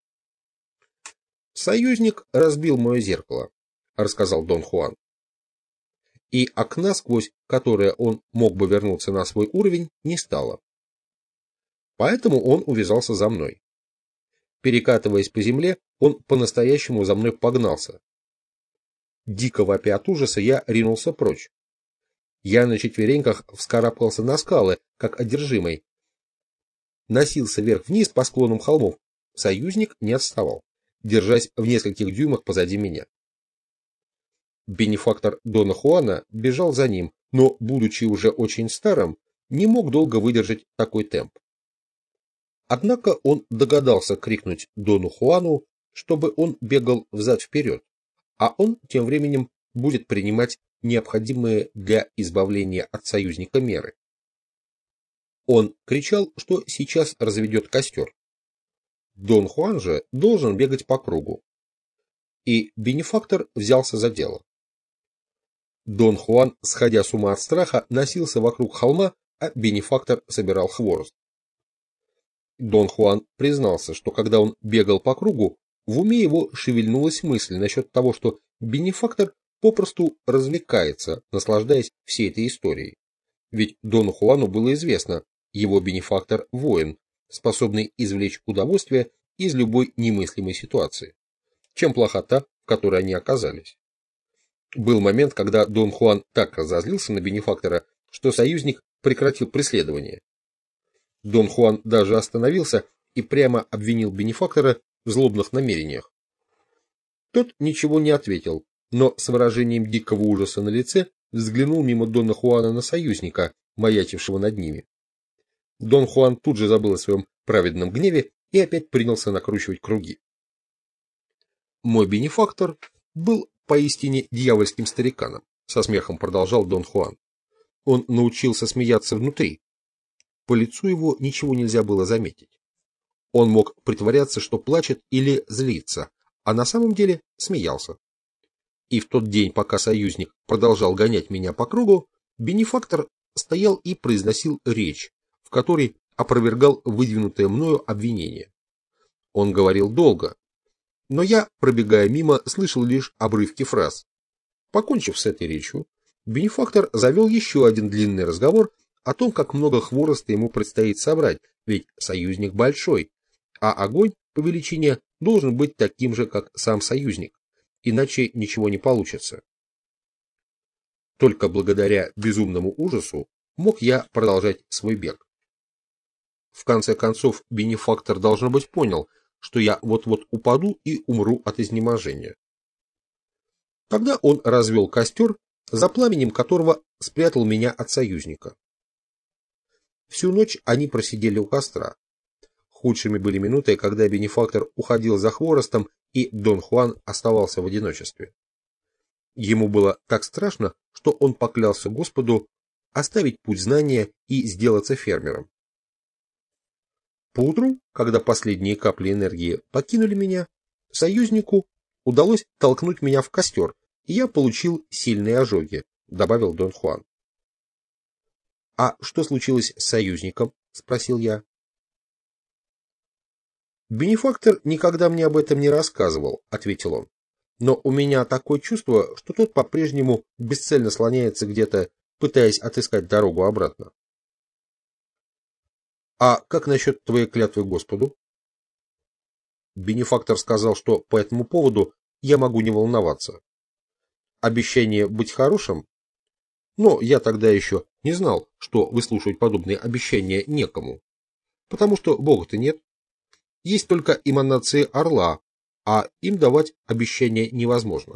«Союзник разбил мое зеркало», — рассказал Дон Хуан. И окна, сквозь которое он мог бы вернуться на свой уровень, не стало. Поэтому он увязался за мной. Перекатываясь по земле, он по-настоящему за мной погнался. Дико вопя от ужаса, я ринулся прочь. Я на четвереньках вскарабкался на скалы, как одержимый. Носился вверх-вниз по склонам холмов. Союзник не отставал, держась в нескольких дюймах позади меня. Бенефактор Дона Хуана бежал за ним, но, будучи уже очень старым, не мог долго выдержать такой темп. Однако он догадался крикнуть Дону Хуану, чтобы он бегал взад-вперед, а он тем временем будет принимать необходимые для избавления от союзника меры. Он кричал, что сейчас разведет костер. Дон Хуан же должен бегать по кругу. И бенефактор взялся за дело. Дон Хуан, сходя с ума от страха, носился вокруг холма, а бенефактор собирал хворост. Дон Хуан признался, что когда он бегал по кругу, в уме его шевельнулась мысль насчет того, что бенефактор попросту развлекается, наслаждаясь всей этой историей. Ведь Дону Хуану было известно, его бенефактор – воин, способный извлечь удовольствие из любой немыслимой ситуации. Чем плоха та, в которой они оказались. Был момент, когда Дон Хуан так разозлился на бенефактора, что союзник прекратил преследование. Дон Хуан даже остановился и прямо обвинил бенефактора в злобных намерениях. Тот ничего не ответил, но с выражением дикого ужаса на лице взглянул мимо Дона Хуана на союзника, маячившего над ними. Дон Хуан тут же забыл о своем праведном гневе и опять принялся накручивать круги. Мой бенефактор был поистине дьявольским стариканом, со смехом продолжал Дон Хуан. Он научился смеяться внутри. По лицу его ничего нельзя было заметить. Он мог притворяться, что плачет или злится, а на самом деле смеялся. И в тот день, пока союзник продолжал гонять меня по кругу, бенефактор стоял и произносил речь, в которой опровергал выдвинутое мною обвинение. Он говорил долго, но я, пробегая мимо, слышал лишь обрывки фраз. Покончив с этой речью, бенефактор завел еще один длинный разговор о том, как много хвороста ему предстоит собрать, ведь союзник большой, а огонь по величине должен быть таким же, как сам союзник, иначе ничего не получится. Только благодаря безумному ужасу мог я продолжать свой бег. В конце концов, бенефактор, должно быть, понял, что я вот-вот упаду и умру от изнеможения. Тогда он развел костер, за пламенем которого спрятал меня от союзника. Всю ночь они просидели у костра. Худшими были минуты, когда бенефактор уходил за хворостом, и Дон Хуан оставался в одиночестве. Ему было так страшно, что он поклялся Господу оставить путь знания и сделаться фермером. Поутру, когда последние капли энергии покинули меня, союзнику удалось толкнуть меня в костер, и я получил сильные ожоги, добавил Дон Хуан. — А что случилось с союзником? — спросил я. — Бенефактор никогда мне об этом не рассказывал, — ответил он. — Но у меня такое чувство, что тот по-прежнему бесцельно слоняется где-то, пытаясь отыскать дорогу обратно. — А как насчет твоей клятвы Господу? Бенефактор сказал, что по этому поводу я могу не волноваться. Обещание быть хорошим? Но я тогда еще не знал, что выслушивать подобные обещания некому, потому что Бога-то нет. Есть только эманации орла, а им давать обещания невозможно.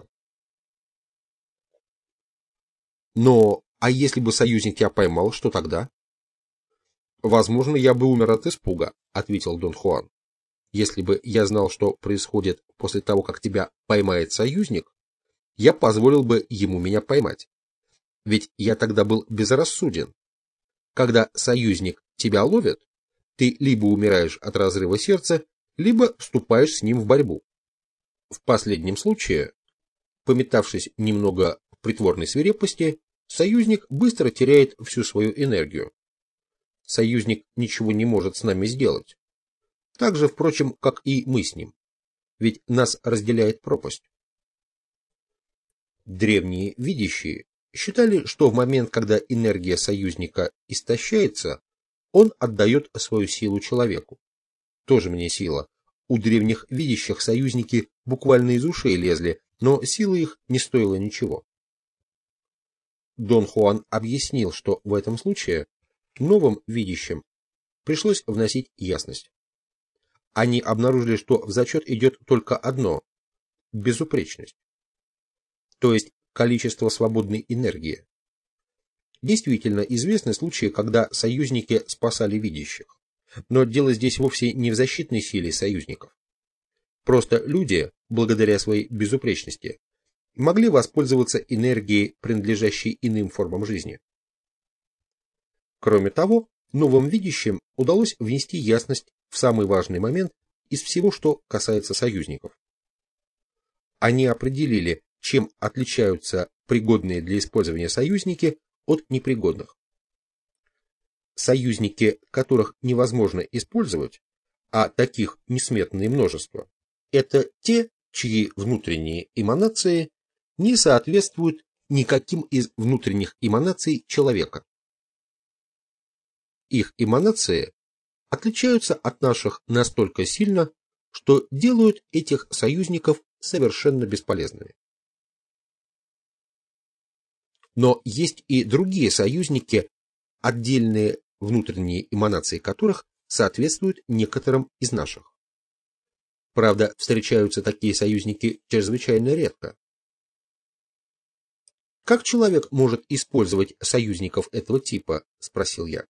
Но, а если бы союзник тебя поймал, что тогда? Возможно, я бы умер от испуга, ответил Дон Хуан. Если бы я знал, что происходит после того, как тебя поймает союзник, я позволил бы ему меня поймать. Ведь я тогда был безрассуден. Когда союзник тебя ловит, ты либо умираешь от разрыва сердца, либо вступаешь с ним в борьбу. В последнем случае, пометавшись немного в притворной свирепости, союзник быстро теряет всю свою энергию. Союзник ничего не может с нами сделать. Так же, впрочем, как и мы с ним. Ведь нас разделяет пропасть. Древние видящие считали, что в момент, когда энергия союзника истощается, он отдает свою силу человеку. Тоже мне сила. У древних видящих союзники буквально из ушей лезли, но сила их не стоила ничего. Дон Хуан объяснил, что в этом случае новым видящим пришлось вносить ясность. Они обнаружили, что в зачет идет только одно – безупречность, то есть количество свободной энергии. Действительно известны случаи, когда союзники спасали видящих, но дело здесь вовсе не в защитной силе союзников. Просто люди, благодаря своей безупречности, могли воспользоваться энергией, принадлежащей иным формам жизни. Кроме того, новым видящим удалось внести ясность в самый важный момент из всего, что касается союзников. Они определили, чем отличаются пригодные для использования союзники от непригодных. Союзники, которых невозможно использовать, а таких несметное множество, это те, чьи внутренние эманации не соответствуют никаким из внутренних эманаций человека. Их эманации отличаются от наших настолько сильно, что делают этих союзников совершенно бесполезными. Но есть и другие союзники, отдельные внутренние эманации которых соответствуют некоторым из наших. Правда, встречаются такие союзники чрезвычайно редко. «Как человек может использовать союзников этого типа?» – спросил я.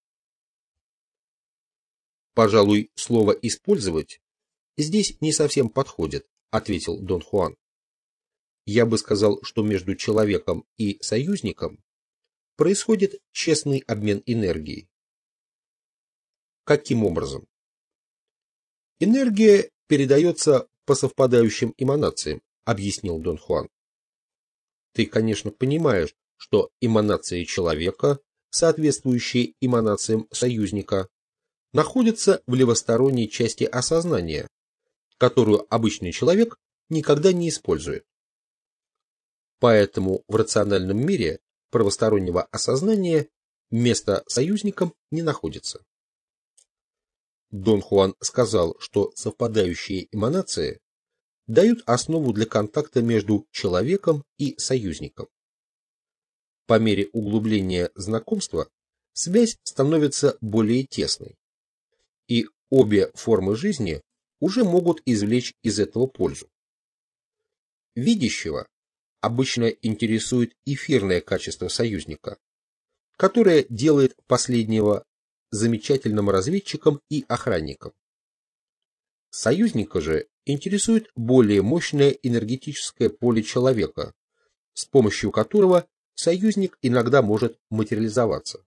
«Пожалуй, слово «использовать» здесь не совсем подходит», – ответил Дон Хуан. «Я бы сказал, что между человеком и союзником происходит честный обмен энергией». Каким образом? Энергия передается по совпадающим эманациям, объяснил Дон Хуан. Ты, конечно, понимаешь, что эманации человека, соответствующие эманациям союзника, находятся в левосторонней части осознания, которую обычный человек никогда не использует. Поэтому в рациональном мире правостороннего осознания место союзникам не находится. Дон Хуан сказал, что совпадающие эманации дают основу для контакта между человеком и союзником. По мере углубления знакомства связь становится более тесной, и обе формы жизни уже могут извлечь из этого пользу. Видящего обычно интересует эфирное качество союзника, которое делает последнего замечательным разведчиком и охранником. Союзника же интересует более мощное энергетическое поле человека, с помощью которого союзник иногда может материализоваться.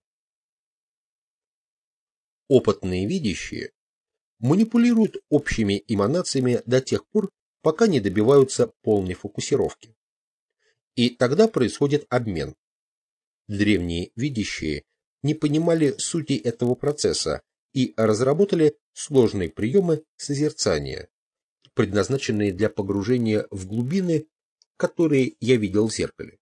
Опытные видящие манипулируют общими эманациями до тех пор, пока не добиваются полной фокусировки. И тогда происходит обмен. Древние видящие не понимали сути этого процесса и разработали сложные приемы созерцания, предназначенные для погружения в глубины, которые я видел в зеркале.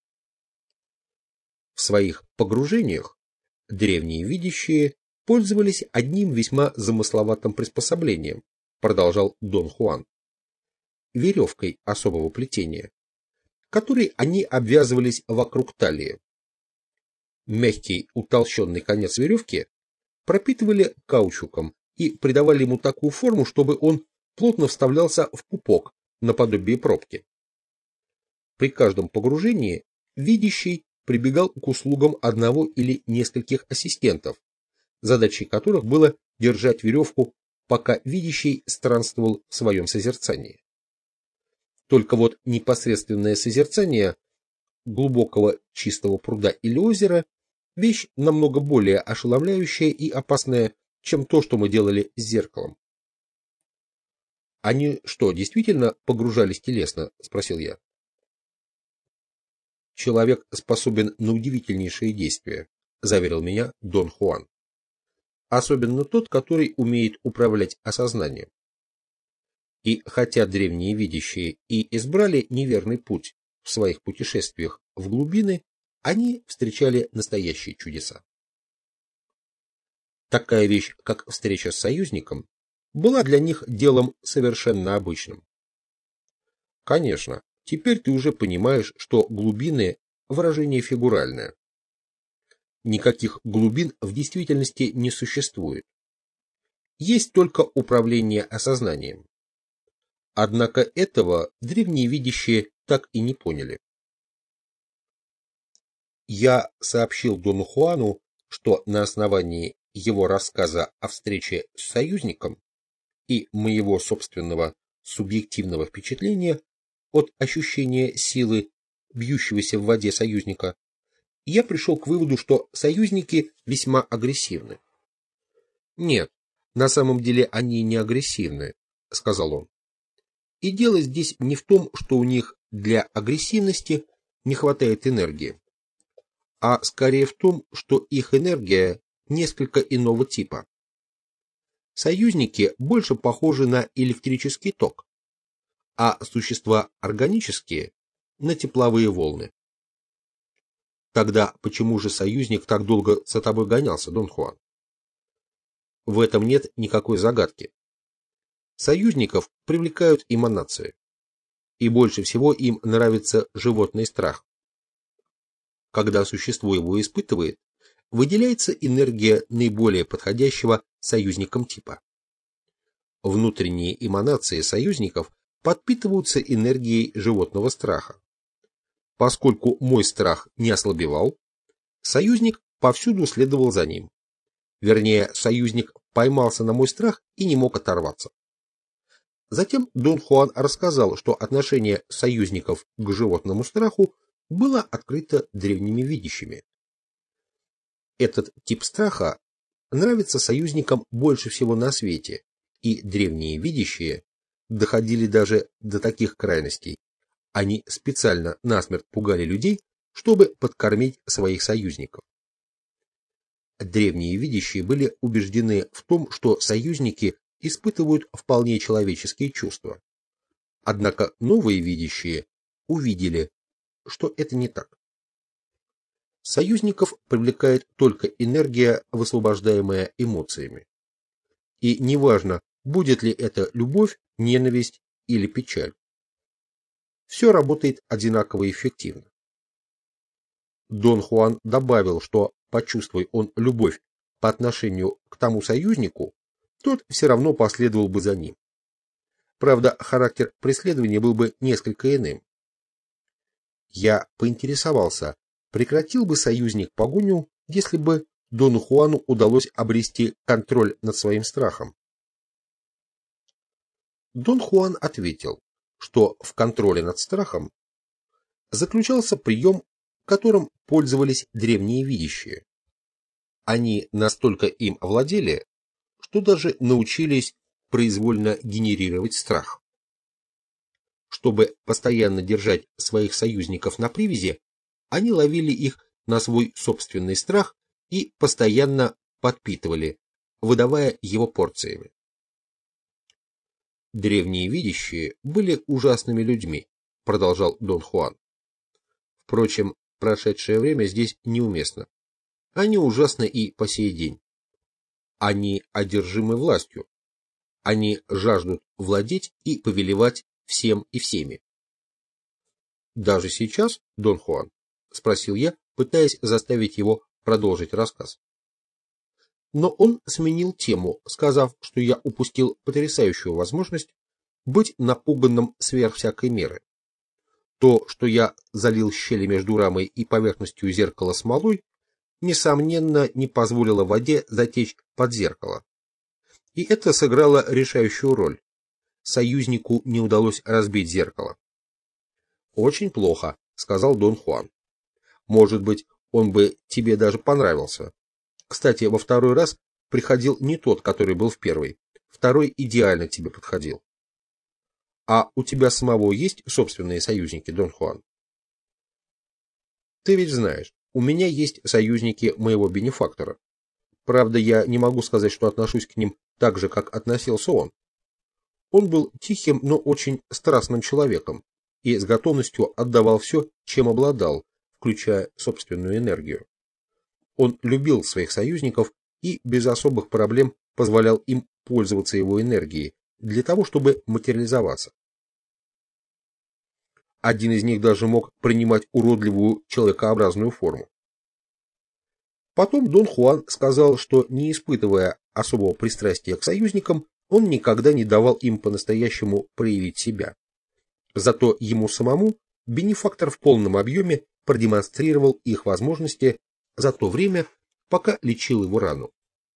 В своих погружениях древние видящие пользовались одним весьма замысловатым приспособлением, продолжал Дон Хуан, веревкой особого плетения, которой они обвязывались вокруг талии. Мягкий утолщенный конец веревки пропитывали каучуком и придавали ему такую форму, чтобы он плотно вставлялся в пупок наподобие пробки. При каждом погружении видящий прибегал к услугам одного или нескольких ассистентов, задачей которых было держать веревку, пока видящий странствовал в своем созерцании. Только вот непосредственное созерцание глубокого чистого пруда или озера вещь намного более ошеломляющая и опасная, чем то, что мы делали с зеркалом. «Они что, действительно погружались телесно?» – спросил я. «Человек способен на удивительнейшие действия», – заверил меня Дон Хуан. «Особенно тот, который умеет управлять осознанием. И хотя древние видящие и избрали неверный путь в своих путешествиях в глубины, они встречали настоящие чудеса. Такая вещь, как встреча с союзником, была для них делом совершенно обычным. Конечно, теперь ты уже понимаешь, что глубины – выражение фигуральное. Никаких глубин в действительности не существует. Есть только управление осознанием. Однако этого древние видящие так и не поняли. Я сообщил Дону Хуану, что на основании его рассказа о встрече с союзником и моего собственного субъективного впечатления от ощущения силы, бьющегося в воде союзника, я пришел к выводу, что союзники весьма агрессивны. «Нет, на самом деле они не агрессивны», — сказал он. «И дело здесь не в том, что у них для агрессивности не хватает энергии, а скорее в том, что их энергия несколько иного типа. Союзники больше похожи на электрический ток, а существа органические – на тепловые волны. Тогда почему же союзник так долго за тобой гонялся, Дон Хуан? В этом нет никакой загадки. Союзников привлекают эманации, и больше всего им нравится животный страх. Когда существо его испытывает, выделяется энергия наиболее подходящего союзникам типа. Внутренние эманации союзников подпитываются энергией животного страха. Поскольку мой страх не ослабевал, союзник повсюду следовал за ним. Вернее, союзник поймался на мой страх и не мог оторваться. Затем Дон Хуан рассказал, что отношение союзников к животному страху было открыто древними видящими. Этот тип страха нравится союзникам больше всего на свете, и древние видящие доходили даже до таких крайностей. Они специально насмерть пугали людей, чтобы подкормить своих союзников. Древние видящие были убеждены в том, что союзники испытывают вполне человеческие чувства. Однако новые видящие увидели, что это не так. Союзников привлекает только энергия, высвобождаемая эмоциями. И неважно, будет ли это любовь, ненависть или печаль. Все работает одинаково эффективно. Дон Хуан добавил, что почувствуй он любовь по отношению к тому союзнику, тот все равно последовал бы за ним. Правда, характер преследования был бы несколько иным. Я поинтересовался, прекратил бы союзник погоню, если бы Дону Хуану удалось обрести контроль над своим страхом. Дон Хуан ответил, что в контроле над страхом заключался прием, которым пользовались древние видящие. Они настолько им овладели, что даже научились произвольно генерировать страх. Чтобы постоянно держать своих союзников на привязи, они ловили их на свой собственный страх и постоянно подпитывали, выдавая его порциями. Древние видящие были ужасными людьми, продолжал Дон Хуан. Впрочем, прошедшее время здесь неуместно. Они ужасны и по сей день. Они одержимы властью. Они жаждут владеть и повелевать всем и всеми. Даже сейчас, Дон Хуан? Спросил я, пытаясь заставить его продолжить рассказ. Но он сменил тему, сказав, что я упустил потрясающую возможность быть напуганным сверх всякой меры. То, что я залил щели между рамой и поверхностью зеркала смолой, несомненно, не позволило воде затечь под зеркало. И это сыграло решающую роль. Союзнику не удалось разбить зеркало. «Очень плохо», — сказал Дон Хуан. «Может быть, он бы тебе даже понравился. Кстати, во второй раз приходил не тот, который был в первый. Второй идеально тебе подходил. А у тебя самого есть собственные союзники, Дон Хуан? Ты ведь знаешь, у меня есть союзники моего бенефактора. Правда, я не могу сказать, что отношусь к ним так же, как относился он. Он был тихим, но очень страстным человеком и с готовностью отдавал все, чем обладал, включая собственную энергию. Он любил своих союзников и без особых проблем позволял им пользоваться его энергией для того, чтобы материализоваться. Один из них даже мог принимать уродливую человекообразную форму. Потом Дон Хуан сказал, что, не испытывая особого пристрастия к союзникам, он никогда не давал им по-настоящему проявить себя. Зато ему самому бенефактор в полном объеме продемонстрировал их возможности за то время, пока лечил его рану.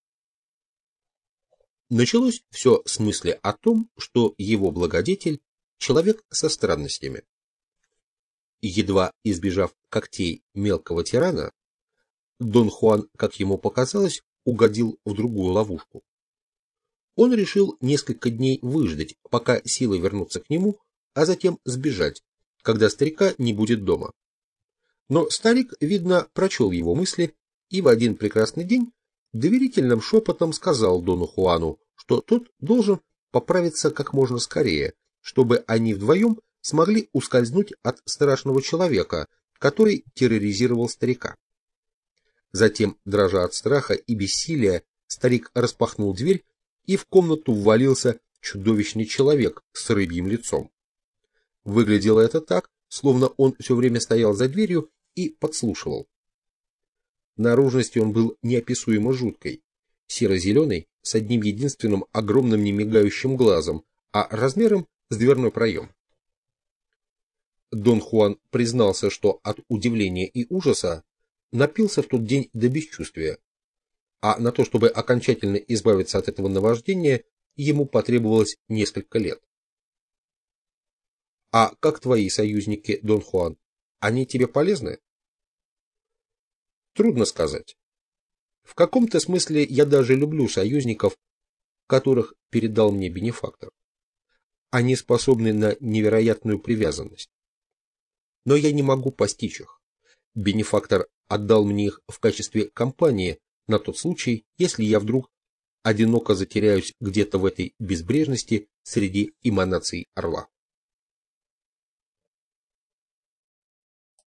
Началось все с мысли о том, что его благодетель – человек со странностями. Едва избежав когтей мелкого тирана, Дон Хуан, как ему показалось, угодил в другую ловушку. Он решил несколько дней выждать, пока силы вернутся к нему, а затем сбежать, когда старика не будет дома. Но старик, видно, прочел его мысли и в один прекрасный день доверительным шепотом сказал Дону Хуану, что тот должен поправиться как можно скорее, чтобы они вдвоем смогли ускользнуть от страшного человека, который терроризировал старика. Затем, дрожа от страха и бессилия, старик распахнул дверь, и в комнату ввалился чудовищный человек с рыбьим лицом. Выглядело это так, словно он все время стоял за дверью и подслушивал. Наружности он был неописуемо жуткой, серо-зеленый, с одним единственным огромным немигающим глазом, а размером с дверной проем. Дон Хуан признался, что от удивления и ужаса напился в тот день до бесчувствия, а на то, чтобы окончательно избавиться от этого наваждения, ему потребовалось несколько лет. А как твои союзники, Дон Хуан? Они тебе полезны? Трудно сказать. В каком-то смысле я даже люблю союзников, которых передал мне бенефактор. Они способны на невероятную привязанность. Но я не могу постичь их. Бенефактор отдал мне их в качестве компании на тот случай, если я вдруг одиноко затеряюсь где-то в этой безбрежности среди эманаций орла.